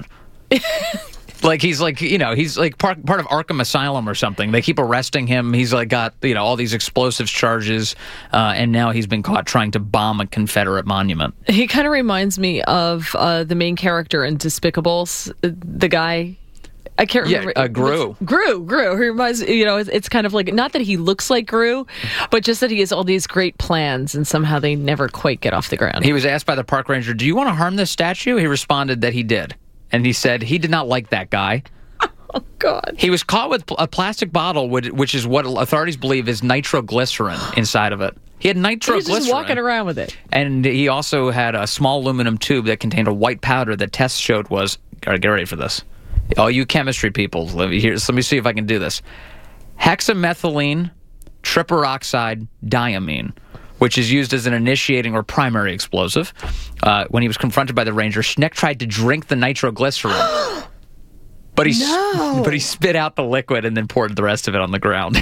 He's part of Arkham Asylum or something. They keep arresting him. He's got all these explosives charges, and now he's been caught trying to bomb a Confederate monument. He kind of reminds me of the main character in Despicables, the guy. I can't remember. Yeah, Gru. Gru. He reminds, it's kind of like, not that he looks like Gru, but just that he has all these great plans and somehow they never quite get off the ground. He was asked by the park ranger, "Do you want to harm this statue?" He responded that he did. And he said he did not like that guy. Oh, God. He was caught with a plastic bottle, which is what authorities believe is nitroglycerin inside of it. He had nitroglycerin. He was just walking around with it. And he also had a small aluminum tube that contained a white powder that tests showed was, all right, get ready for this. All you chemistry people, let me see if I can do this. hexamethylene triperoxide diamine, which is used as an initiating or primary explosive. When he was confronted by the ranger, Schneck tried to drink the nitroglycerin. But he spit out the liquid and then poured the rest of it on the ground.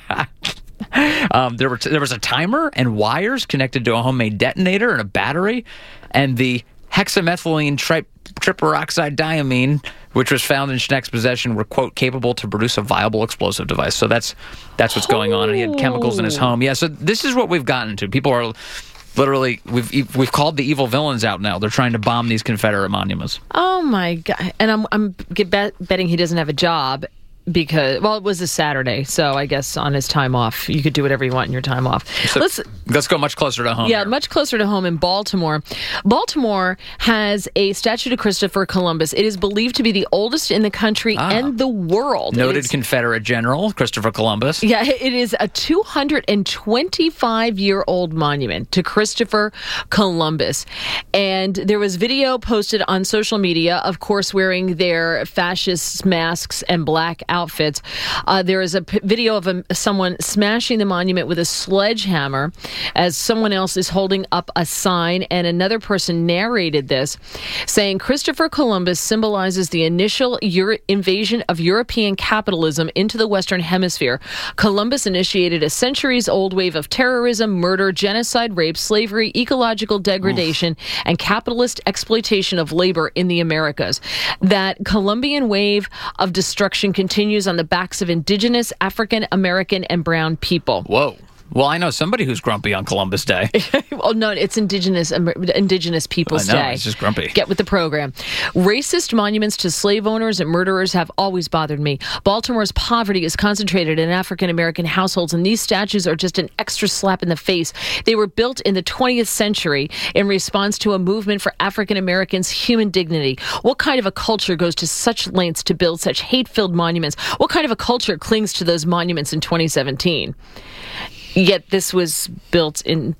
There was a timer and wires connected to a homemade detonator and a battery, and the hexamethylene triperoxide diamine, which was found in Schneck's possession, were, quote, capable to produce a viable explosive device. So that's what's going on. And he had chemicals in his home. Yeah, so this is what we've gotten to. People are literally, we've called the evil villains out now. They're trying to bomb these Confederate monuments. Oh, my God. And I'm betting he doesn't have a job. Because, well, it was a Saturday, so I guess on his time off, you could do whatever you want in your time off. So let's go much closer to home. Yeah, here. Much closer to home in Baltimore. Baltimore has a statue to Christopher Columbus. It is believed to be the oldest in the country and the world. Noted Confederate general, Christopher Columbus. Yeah, it is a 225-year-old monument to Christopher Columbus. And there was video posted on social media, of course, wearing their fascist masks and black outfits. There is a video of someone smashing the monument with a sledgehammer as someone else is holding up a sign, and another person narrated this, saying Christopher Columbus symbolizes the initial invasion of European capitalism into the Western Hemisphere. Columbus initiated a centuries-old wave of terrorism, murder, genocide, rape, slavery, ecological degradation, and capitalist exploitation of labor in the Americas. That Columbian wave of destruction continues on the backs of indigenous, African American, and brown people. Whoa. Well, I know somebody who's grumpy on Columbus Day. Well, no, it's Indigenous Peoples Day. I know, it's just grumpy. Get with the program. Racist monuments to slave owners and murderers have always bothered me. Baltimore's poverty is concentrated in African American households, and these statues are just an extra slap in the face. They were built in the 20th century in response to a movement for African Americans' human dignity. What kind of a culture goes to such lengths to build such hate-filled monuments? What kind of a culture clings to those monuments in 2017? Yet this was built in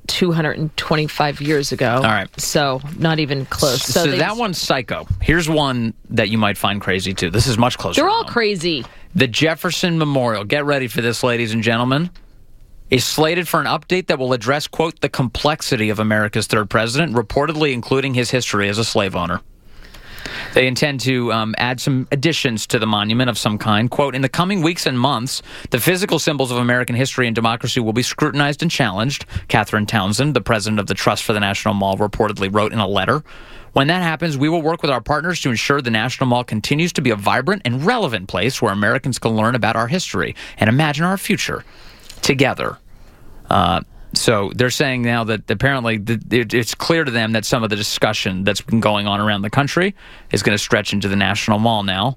225 years ago. All right. So not even close. So that one's psycho. Here's one that you might find crazy, too. This is much closer. They're all crazy. The Jefferson Memorial. Get ready for this, ladies and gentlemen. Is slated for an update that will address, quote, the complexity of America's third president, reportedly including his history as a slave owner. They intend to add some additions to the monument of some kind. Quote, in the coming weeks and months, the physical symbols of American history and democracy will be scrutinized and challenged, Catherine Townsend, the president of the Trust for the National Mall, reportedly wrote in a letter. When that happens, we will work with our partners to ensure the National Mall continues to be a vibrant and relevant place where Americans can learn about our history and imagine our future together. So they're saying now that apparently it's clear to them that some of the discussion that's been going on around the country is going to stretch into the National Mall now.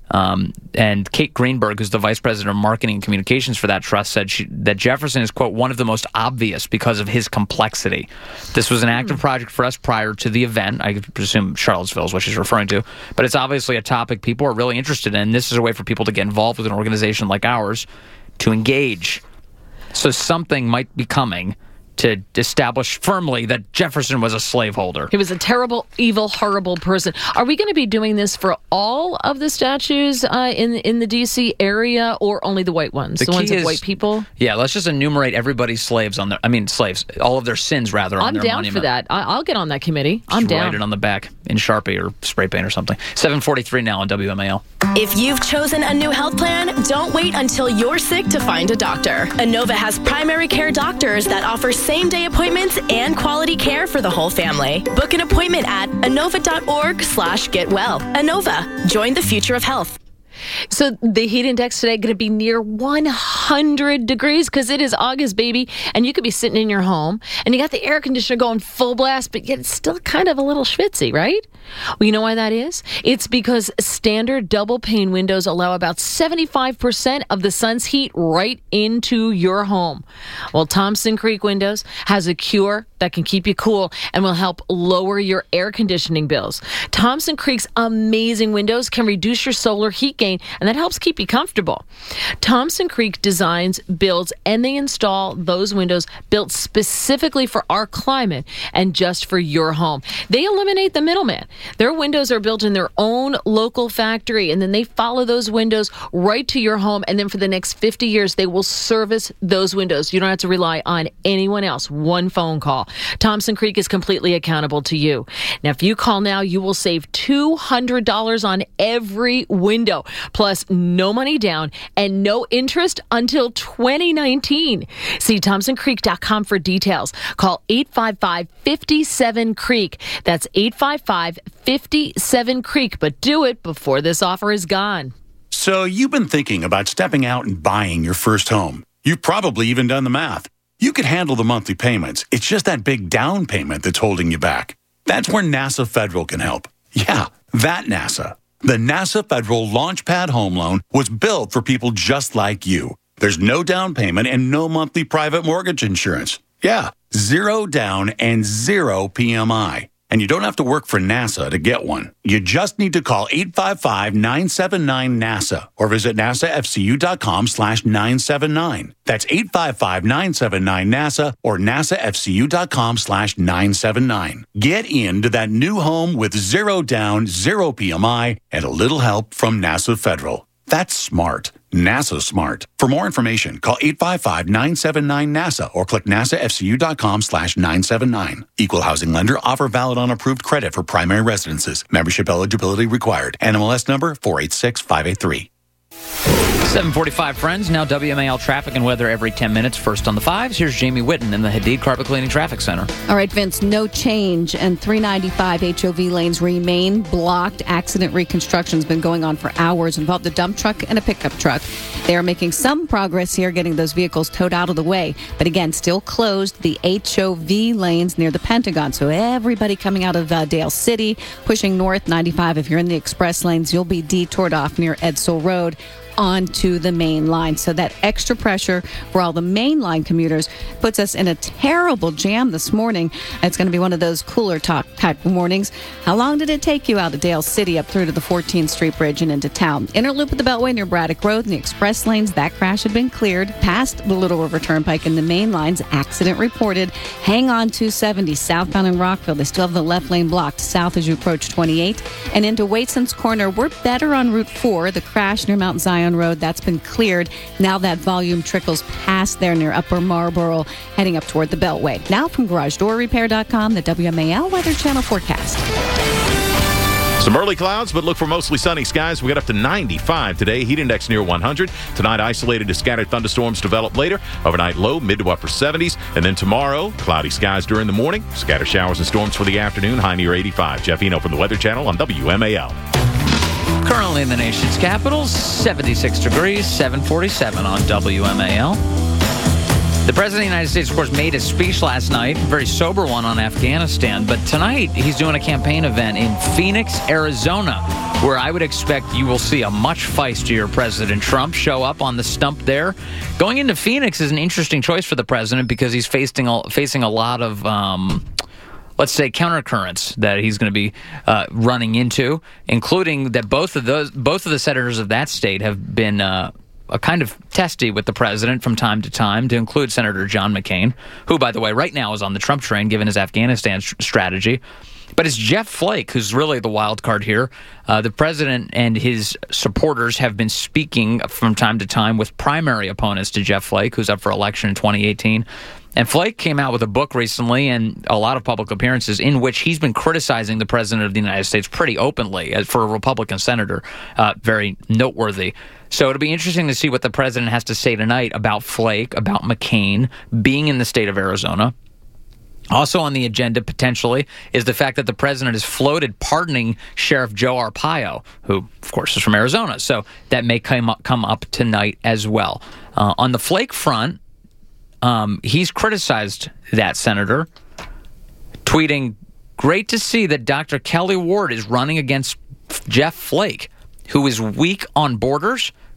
And Kate Greenberg, who's the vice president of marketing and communications for that trust, said that Jefferson is, quote, one of the most obvious because of his complexity. This was an active project for us prior to the event. I presume Charlottesville is what she's referring to. But it's obviously a topic people are really interested in. This is a way for people to get involved with an organization like ours to engage. So something might be coming to establish firmly that Jefferson was a slaveholder. He was a terrible, evil, horrible person. Are we going to be doing this for all of the statues in the D.C. area, or only the white ones, the ones of white people? Yeah, let's just enumerate everybody's slaves on their. I mean, slaves, all of their sins rather on their monument. I'm down for that. I'll get on that committee. I'm down. Write it on the back in Sharpie or spray paint or something. 7:43 now on WMAL. If you've chosen a new health plan, don't wait until you're sick to find a doctor. Inova has primary care doctors that offer same-day appointments and quality care for the whole family. Book an appointment at inova.org/getwell. Inova, join the future of health. So the heat index today going to be near 100 degrees because it is August, baby. And you could be sitting in your home and you got the air conditioner going full blast, but yet it's still kind of a little schwitzy, right? Well, you know why that is? It's because standard double pane windows allow about 75% of the sun's heat right into your home. Well, Thompson Creek Windows has a cure that can keep you cool and will help lower your air conditioning bills. Thompson Creek's amazing windows can reduce your solar heat gain, and that helps keep you comfortable. Thompson Creek designs, builds, and they install those windows built specifically for our climate and just for your home. They eliminate the middleman. Their windows are built in their own local factory, and then they follow those windows right to your home, and then for the next 50 years, they will service those windows. You don't have to rely on anyone else. One phone call. Thompson Creek is completely accountable to you. Now, if you call now, you will save $200 on every window, plus no money down and no interest until 2019. See ThompsonCreek.com for details. Call 855-57-CREEK. That's 855-57-CREEK, but do it before this offer is gone. So you've been thinking about stepping out and buying your first home. You've probably even done the math. You could handle the monthly payments. It's just that big down payment that's holding you back. That's where NASA Federal can help. Yeah, that NASA. The NASA Federal Launchpad Home Loan was built for people just like you. There's no down payment and no monthly private mortgage insurance. Yeah, 0 down and 0 PMI. And you don't have to work for NASA to get one. You just need to call 855-979-NASA or visit nasafcu.com/979. That's 855-979-NASA or nasafcu.com/979. Get into that new home with 0 down, 0 PMI, and a little help from NASA Federal. That's smart. NASA smart. For more information, call 855-979-NASA or click nasafcu.com/979. Equal housing lender. Offer valid on approved credit for primary residences. Membership eligibility required. NMLS number 486583. 7:45, friends. Now WMAL traffic and weather every 10 minutes. First on the fives, here's Jamie Whitten in the Hadid Carpet Cleaning Traffic Center. All right, Vince, no change, and 395 HOV lanes remain blocked. Accident reconstruction's been going on for hours, involved a dump truck and a pickup truck. They are making some progress here, getting those vehicles towed out of the way, but again, still closed the HOV lanes near the Pentagon. So everybody coming out of Dale City, pushing north 95, if you're in the express lanes, you'll be detoured off near Edsel Road onto the main line. So that extra pressure for all the main line commuters puts us in a terrible jam this morning. It's going to be one of those cooler type mornings. How long did it take you out of Dale City up through to the 14th Street Bridge and into town? Inner loop of the Beltway near Braddock Road and the express lanes, that crash had been cleared. Past the Little River Turnpike and the main lines, accident reported. Hang on 270 southbound in Rockville. They still have the left lane blocked south as you approach 28. And into Waitson's Corner, we're better on Route 4. The crash near Mount Zion Road, that's been cleared. Now that volume trickles past there near Upper Marlboro, heading up toward the Beltway. Now from GarageDoorRepair.com, the WMAL Weather Channel forecast. Some early clouds, but look for mostly sunny skies. We got up to 95 today. Heat index near 100. Tonight, isolated to scattered thunderstorms develop later. Overnight low, mid to upper 70s. And then tomorrow, cloudy skies during the morning. Scattered showers and storms for the afternoon. High near 85. Jeff Eno from the Weather Channel on WMAL. Currently in the nation's capital, 76 degrees, 747 on WMAL. The President of the United States, of course, made a speech last night, a very sober one on Afghanistan. But tonight, he's doing a campaign event in Phoenix, Arizona, where I would expect you will see a much feistier President Trump show up on the stump there. Going into Phoenix is an interesting choice for the president because he's facing a lot of let's say countercurrents that he's going to be running into, including that both of the senators of that state have been a kind of testy with the president from time to time, to include Senator John McCain, who, by the way, right now is on the Trump train given his Afghanistan strategy. But it's Jeff Flake who's really the wild card here. The president and his supporters have been speaking from time to time with primary opponents to Jeff Flake, who's up for election in 2018. And Flake came out with a book recently and a lot of public appearances in which he's been criticizing the president of the United States pretty openly for a Republican senator. Very noteworthy. So it'll be interesting to see what the president has to say tonight about Flake, about McCain being in the state of Arizona. Also on the agenda, potentially, is the fact that the president has floated pardoning Sheriff Joe Arpaio, who, of course, is from Arizona. So that may come up tonight as well. On the Flake front, he's criticized that senator, tweeting, "Great to see that Dr. Kelly Ward is running against Jeff Flake, who is weak on borders,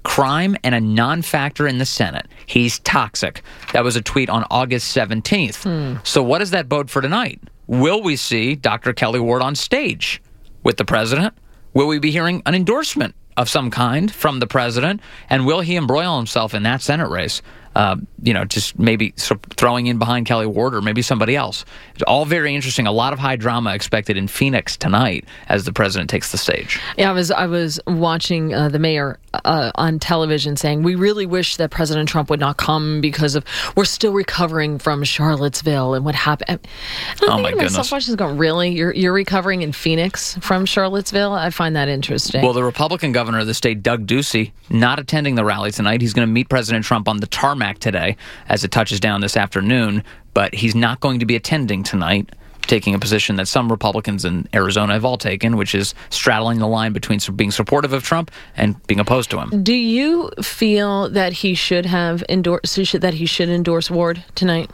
crime and a non-factor in the Senate. He's toxic. That was a tweet on August 17th. So what does that bode for tonight? Will we see Dr. Kelly Ward on stage with the president? Will we be hearing an endorsement of some kind from the president? And will he embroil himself in that Senate race? Just maybe throwing in behind Kelly Ward or maybe somebody else. It's all very interesting. A lot of high drama expected in Phoenix tonight as the president takes the stage. Yeah, I was watching the mayor on television saying, we really wish that President Trump would not come because we're still recovering from Charlottesville and what happened. Oh my goodness. Myself watching going, really? You're recovering in Phoenix from Charlottesville? I find that interesting. Well, the Republican governor of the state, Doug Ducey, not attending the rally tonight. He's going to meet President Trump on the tarmac today as it touches down this afternoon, but he's not going to be attending tonight, taking a position that some Republicans in Arizona have all taken, which is straddling the line between being supportive of Trump and being opposed to him. Do you feel that he should endorse Ward tonight?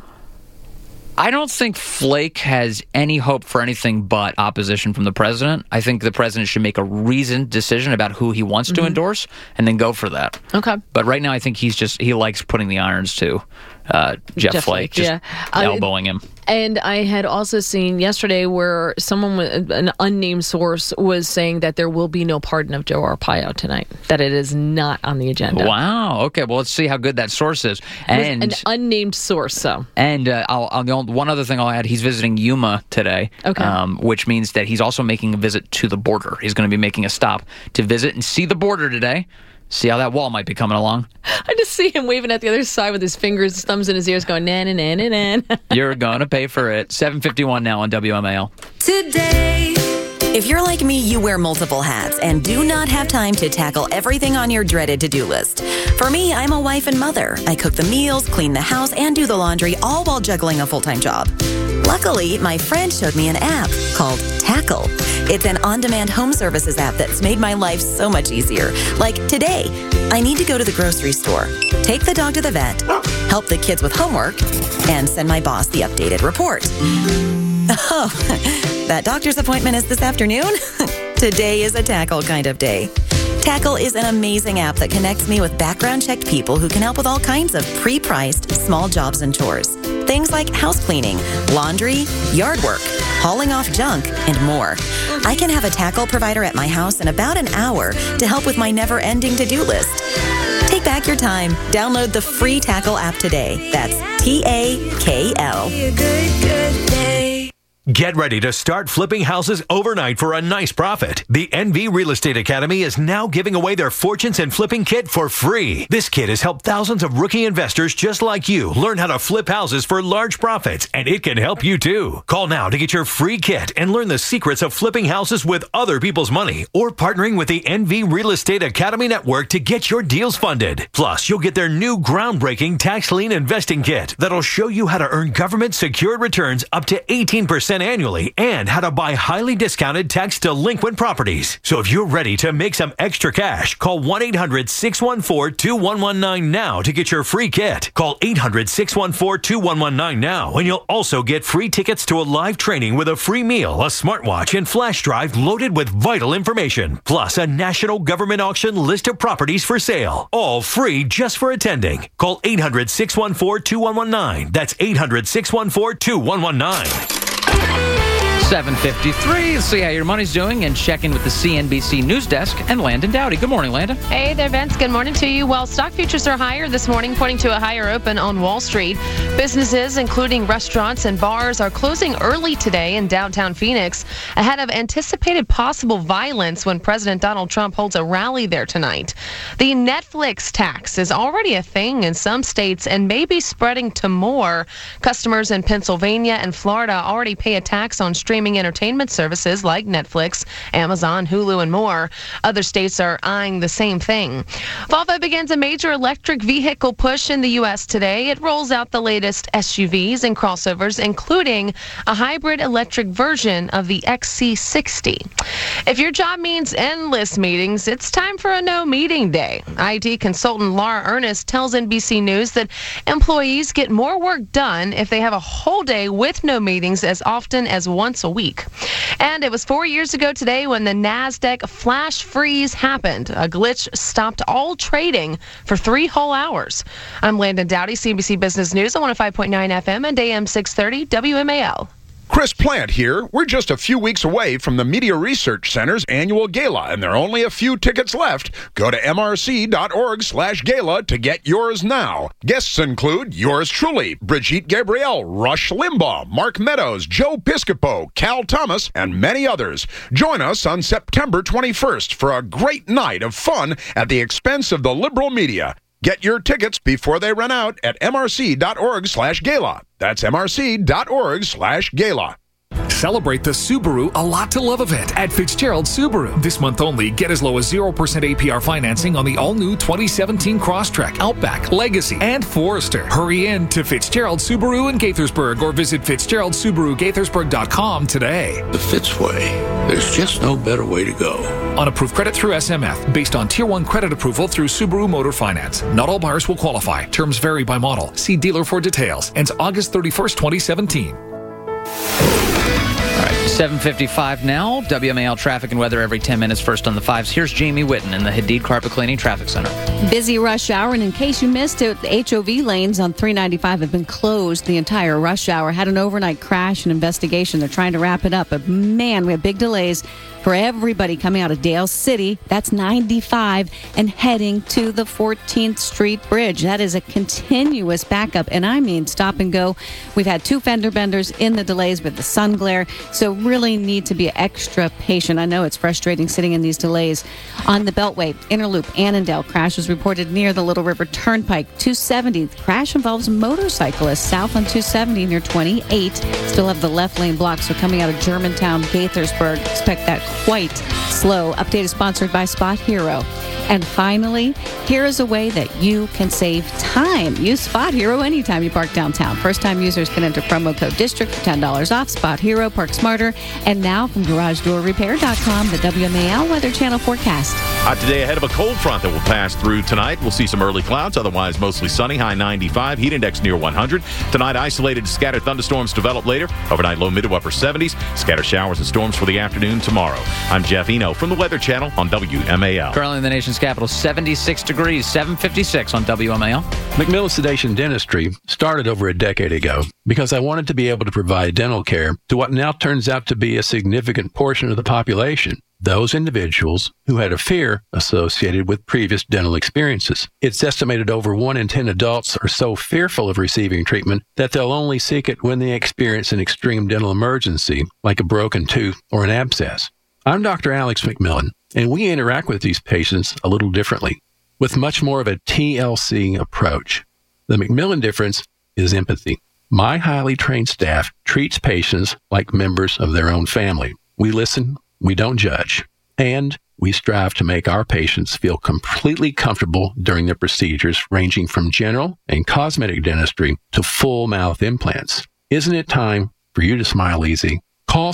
I don't think Flake has any hope for anything but opposition from the president. I think the president should make a reasoned decision about who he wants to endorse and then go for that. Okay. But right now I think he likes putting the irons to Jeff Flake, just elbowing him. And I had also seen yesterday where an unnamed source was saying that there will be no pardon of Joe Arpaio tonight, that it is not on the agenda. Wow. Okay. Well, let's see how good that source is. And an unnamed source, so. And I'll go. One other thing I'll add: he's visiting Yuma today, which means that he's also making a visit to the border. He's going to be making a stop to visit and see the border today. See how that wall might be coming along. I just see him waving at the other side with his fingers, his thumbs in his ears, going, na na na na na. You're going to pay for it. 7:51 now on WMAL. Today. If you're like me, you wear multiple hats and do not have time to tackle everything on your dreaded to-do list. For me, I'm a wife and mother. I cook the meals, clean the house, and do the laundry, all while juggling a full-time job. Luckily, my friend showed me an app called Tackle. It's an on-demand home services app that's made my life so much easier. Like today, I need to go to the grocery store, take the dog to the vet, help the kids with homework, and send my boss the updated report. Oh, that doctor's appointment is this afternoon? Today is a Tackle kind of day. Tackle is an amazing app that connects me with background-checked people who can help with all kinds of pre-priced small jobs and chores. Things like house cleaning, laundry, yard work, hauling off junk, and more. I can have a Tackle provider at my house in about an hour to help with my never-ending to-do list. Take back your time. Download the free Tackle app today. That's TAKL. Get ready to start flipping houses overnight for a nice profit. The NV Real Estate Academy is now giving away their Fortunes and Flipping Kit for free. This kit has helped thousands of rookie investors just like you learn how to flip houses for large profits, and it can help you too. Call now to get your free kit and learn the secrets of flipping houses with other people's money or partnering with the NV Real Estate Academy Network to get your deals funded. Plus, you'll get their new groundbreaking tax lien investing kit that'll show you how to earn government-secured returns up to 18% annually and how to buy highly discounted tax-delinquent properties. So if you're ready to make some extra cash, call 1-800-614-2119 now to get your free kit. Call 800-614-2119 now, and you'll also get free tickets to a live training with a free meal, a smartwatch, and flash drive loaded with vital information, plus a national government auction list of properties for sale. All free just for attending. Call 800-614-2119. That's 800-614-2119. 7:53. Let's see how your money's doing and check in with the CNBC News Desk and Landon Dowdy. Good morning, Landon. Hey there, Vince. Good morning to you. Well, stock futures are higher this morning, pointing to a higher open on Wall Street. Businesses, including restaurants and bars, are closing early today in downtown Phoenix ahead of anticipated possible violence when President Donald Trump holds a rally there tonight. The Netflix tax is already a thing in some states and may be spreading to more. Customers in Pennsylvania and Florida already pay a tax on streaming entertainment services like Netflix, Amazon, Hulu, and more. Other states are eyeing the same thing. Volvo begins a major electric vehicle push in the U.S. today. It rolls out the latest SUVs and crossovers, including a hybrid electric version of the XC60. If your job means endless meetings, it's time for a no meeting day. IT consultant Laura Ernest tells NBC News that employees get more work done if they have a whole day with no meetings as often as once a a week. And it was 4 years ago today when the NASDAQ flash freeze happened. A glitch stopped all trading for 3 whole hours. I'm Landon Dowdy, CNBC Business News on 105.9 FM and AM 630 WMAL. Chris Plant here. We're just a few weeks away from the Media Research Center's annual gala, and there are only a few tickets left. Go to mrc.org/gala to get yours now. Guests include yours truly, Brigitte Gabriel, Rush Limbaugh, Mark Meadows, Joe Piscopo, Cal Thomas, and many others. Join us on September 21st for a great night of fun at the expense of the liberal media. Get your tickets before they run out at mrc.org/gala. That's mrc.org/gala. Celebrate the Subaru A Lot to Love event at Fitzgerald Subaru. This month only, get as low as 0% APR financing on the all-new 2017 Crosstrek, Outback, Legacy, and Forester. Hurry in to Fitzgerald Subaru in Gaithersburg or visit FitzgeraldSubaruGaithersburg.com today. The Fitzway. There's just no better way to go. On approved credit through SMF, based on Tier 1 credit approval through Subaru Motor Finance. Not all buyers will qualify. Terms vary by model. See dealer for details. Ends August 31st, 2017. All right, 7:55 now. WMAL traffic and weather every 10 minutes. First on the fives. Here's Jamie Whitten in the Hadid Carpet Cleaning Traffic Center. Busy rush hour, and in case you missed it, the HOV lanes on 395 have been closed the entire rush hour. Had an overnight crash and investigation. They're trying to wrap it up, but man, we have big delays for everybody coming out of Dale City. That's 95 and heading to the 14th Street Bridge. That is a continuous backup, and I mean stop and go. We've had 2 fender benders in the delays with the sun glare, so really need to be extra patient. I know it's frustrating sitting in these delays. On the Beltway, Interloop, Annandale, crash was reported near the Little River Turnpike. 270, crash involves motorcyclists south on 270 near 28. Still have the left lane blocked, so coming out of Germantown, Gaithersburg, expect that quite slow. Update is sponsored by Spot Hero. And finally, here is a way that you can save time. Use Spot Hero anytime you park downtown. First-time users can enter promo code DISTRICT for $10 off. Spot Hero, park smarter. And now from GarageDoorRepair.com, the WMAL Weather Channel forecast. Today, ahead of a cold front that will pass through tonight, we'll see some early clouds, otherwise mostly sunny, high 95, heat index near 100. Tonight, isolated scattered thunderstorms develop later. Overnight, low mid to upper 70s. Scattered showers and storms for the afternoon tomorrow. I'm Jeff Eno from the Weather Channel on WMAL. Currently in the nation's capital, 76 degrees, 7:56 on WMAL. McMillan Sedation Dentistry started over a decade ago because I wanted to be able to provide dental care to what now turns out to be a significant portion of the population, those individuals who had a fear associated with previous dental experiences. It's estimated over 1 in 10 adults are so fearful of receiving treatment that they'll only seek it when they experience an extreme dental emergency, like a broken tooth or an abscess. I'm Dr. Alex McMillan, and we interact with these patients a little differently, with much more of a TLC approach. The McMillan difference is empathy. My highly trained staff treats patients like members of their own family. We listen, we don't judge, and we strive to make our patients feel completely comfortable during their procedures, ranging from general and cosmetic dentistry to full mouth implants. Isn't it time for you to smile easy? Call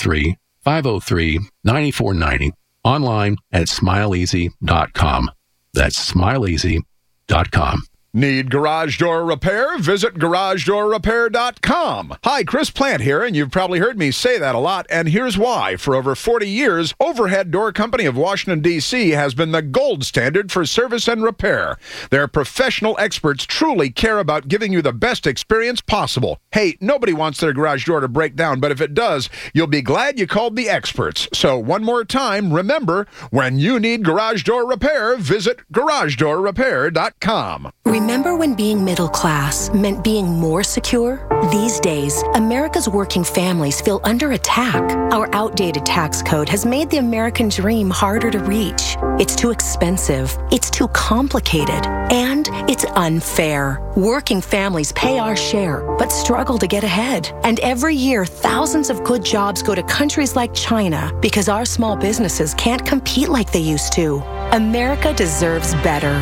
703-503-9490. Online at smileeasy.com. That's smileeasy.com. Need garage door repair? Visit garagedoorrepair.com. Hi, Chris Plant here, and you've probably heard me say that a lot, and here's why. For over 40 years, Overhead Door Company of Washington, D.C. has been the gold standard for service and repair. Their professional experts truly care about giving you the best experience possible. Hey, nobody wants their garage door to break down, but if it does, you'll be glad you called the experts. So one more time, remember, when you need garage door repair, visit garagedoorrepair.com. Remember when being middle class meant being more secure? These days, America's working families feel under attack. Our outdated tax code has made the American dream harder to reach. It's too expensive, it's too complicated, and it's unfair. Working families pay our share, but struggle to get ahead. And every year, thousands of good jobs go to countries like China because our small businesses can't compete like they used to. America deserves better.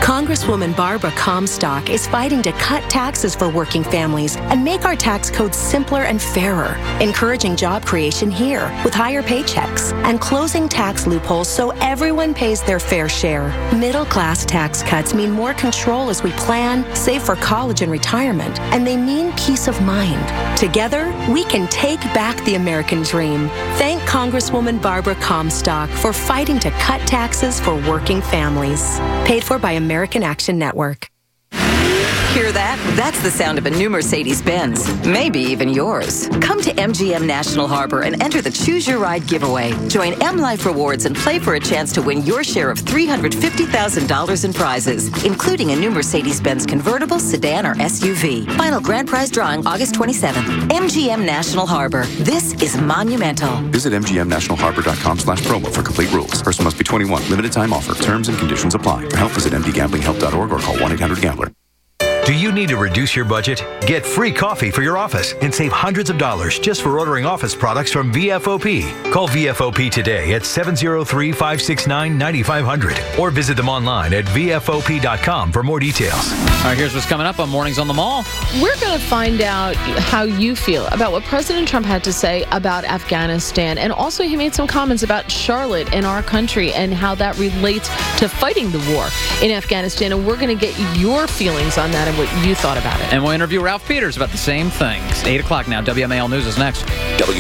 Congresswoman Barbara Comstock is fighting to cut taxes for working families and make our tax code simpler and fairer, encouraging job creation here with higher paychecks and closing tax loopholes so everyone pays their fair share. Middle-class tax cuts mean more control as we plan, save for college and retirement, and they mean peace of mind. Together, we can take back the American dream. Thank Congresswoman Barbara Comstock for fighting to cut taxes for working families. Paid for by American Action Network. Hear that? That's the sound of a new Mercedes-Benz. Maybe even yours. Come to MGM National Harbor and enter the Choose Your Ride giveaway. Join M Life Rewards and play for a chance to win your share of $350,000 in prizes, including a new Mercedes-Benz convertible, sedan, or SUV. Final grand prize drawing August 27th. MGM National Harbor. This is monumental. Visit mgmnationalharbor.com/promo for complete rules. Person must be 21. Limited time offer. Terms and conditions apply. For help, visit mdgamblinghelp.org or call 1-800-GAMBLER. Do you need to reduce your budget? Get free coffee for your office and save hundreds of dollars just for ordering office products from VFOP. Call VFOP today at 703-569-9500 or visit them online at VFOP.com for more details. All right, here's what's coming up on Mornings on the Mall. We're going to find out how you feel about what President Trump had to say about Afghanistan. And also he made some comments about Charlotte in our country and how that relates to fighting the war in Afghanistan. And we're going to get your feelings on that and what you thought about it. And we'll interview Ralph Peters about the same things. 8 o'clock now. WMAL News is next.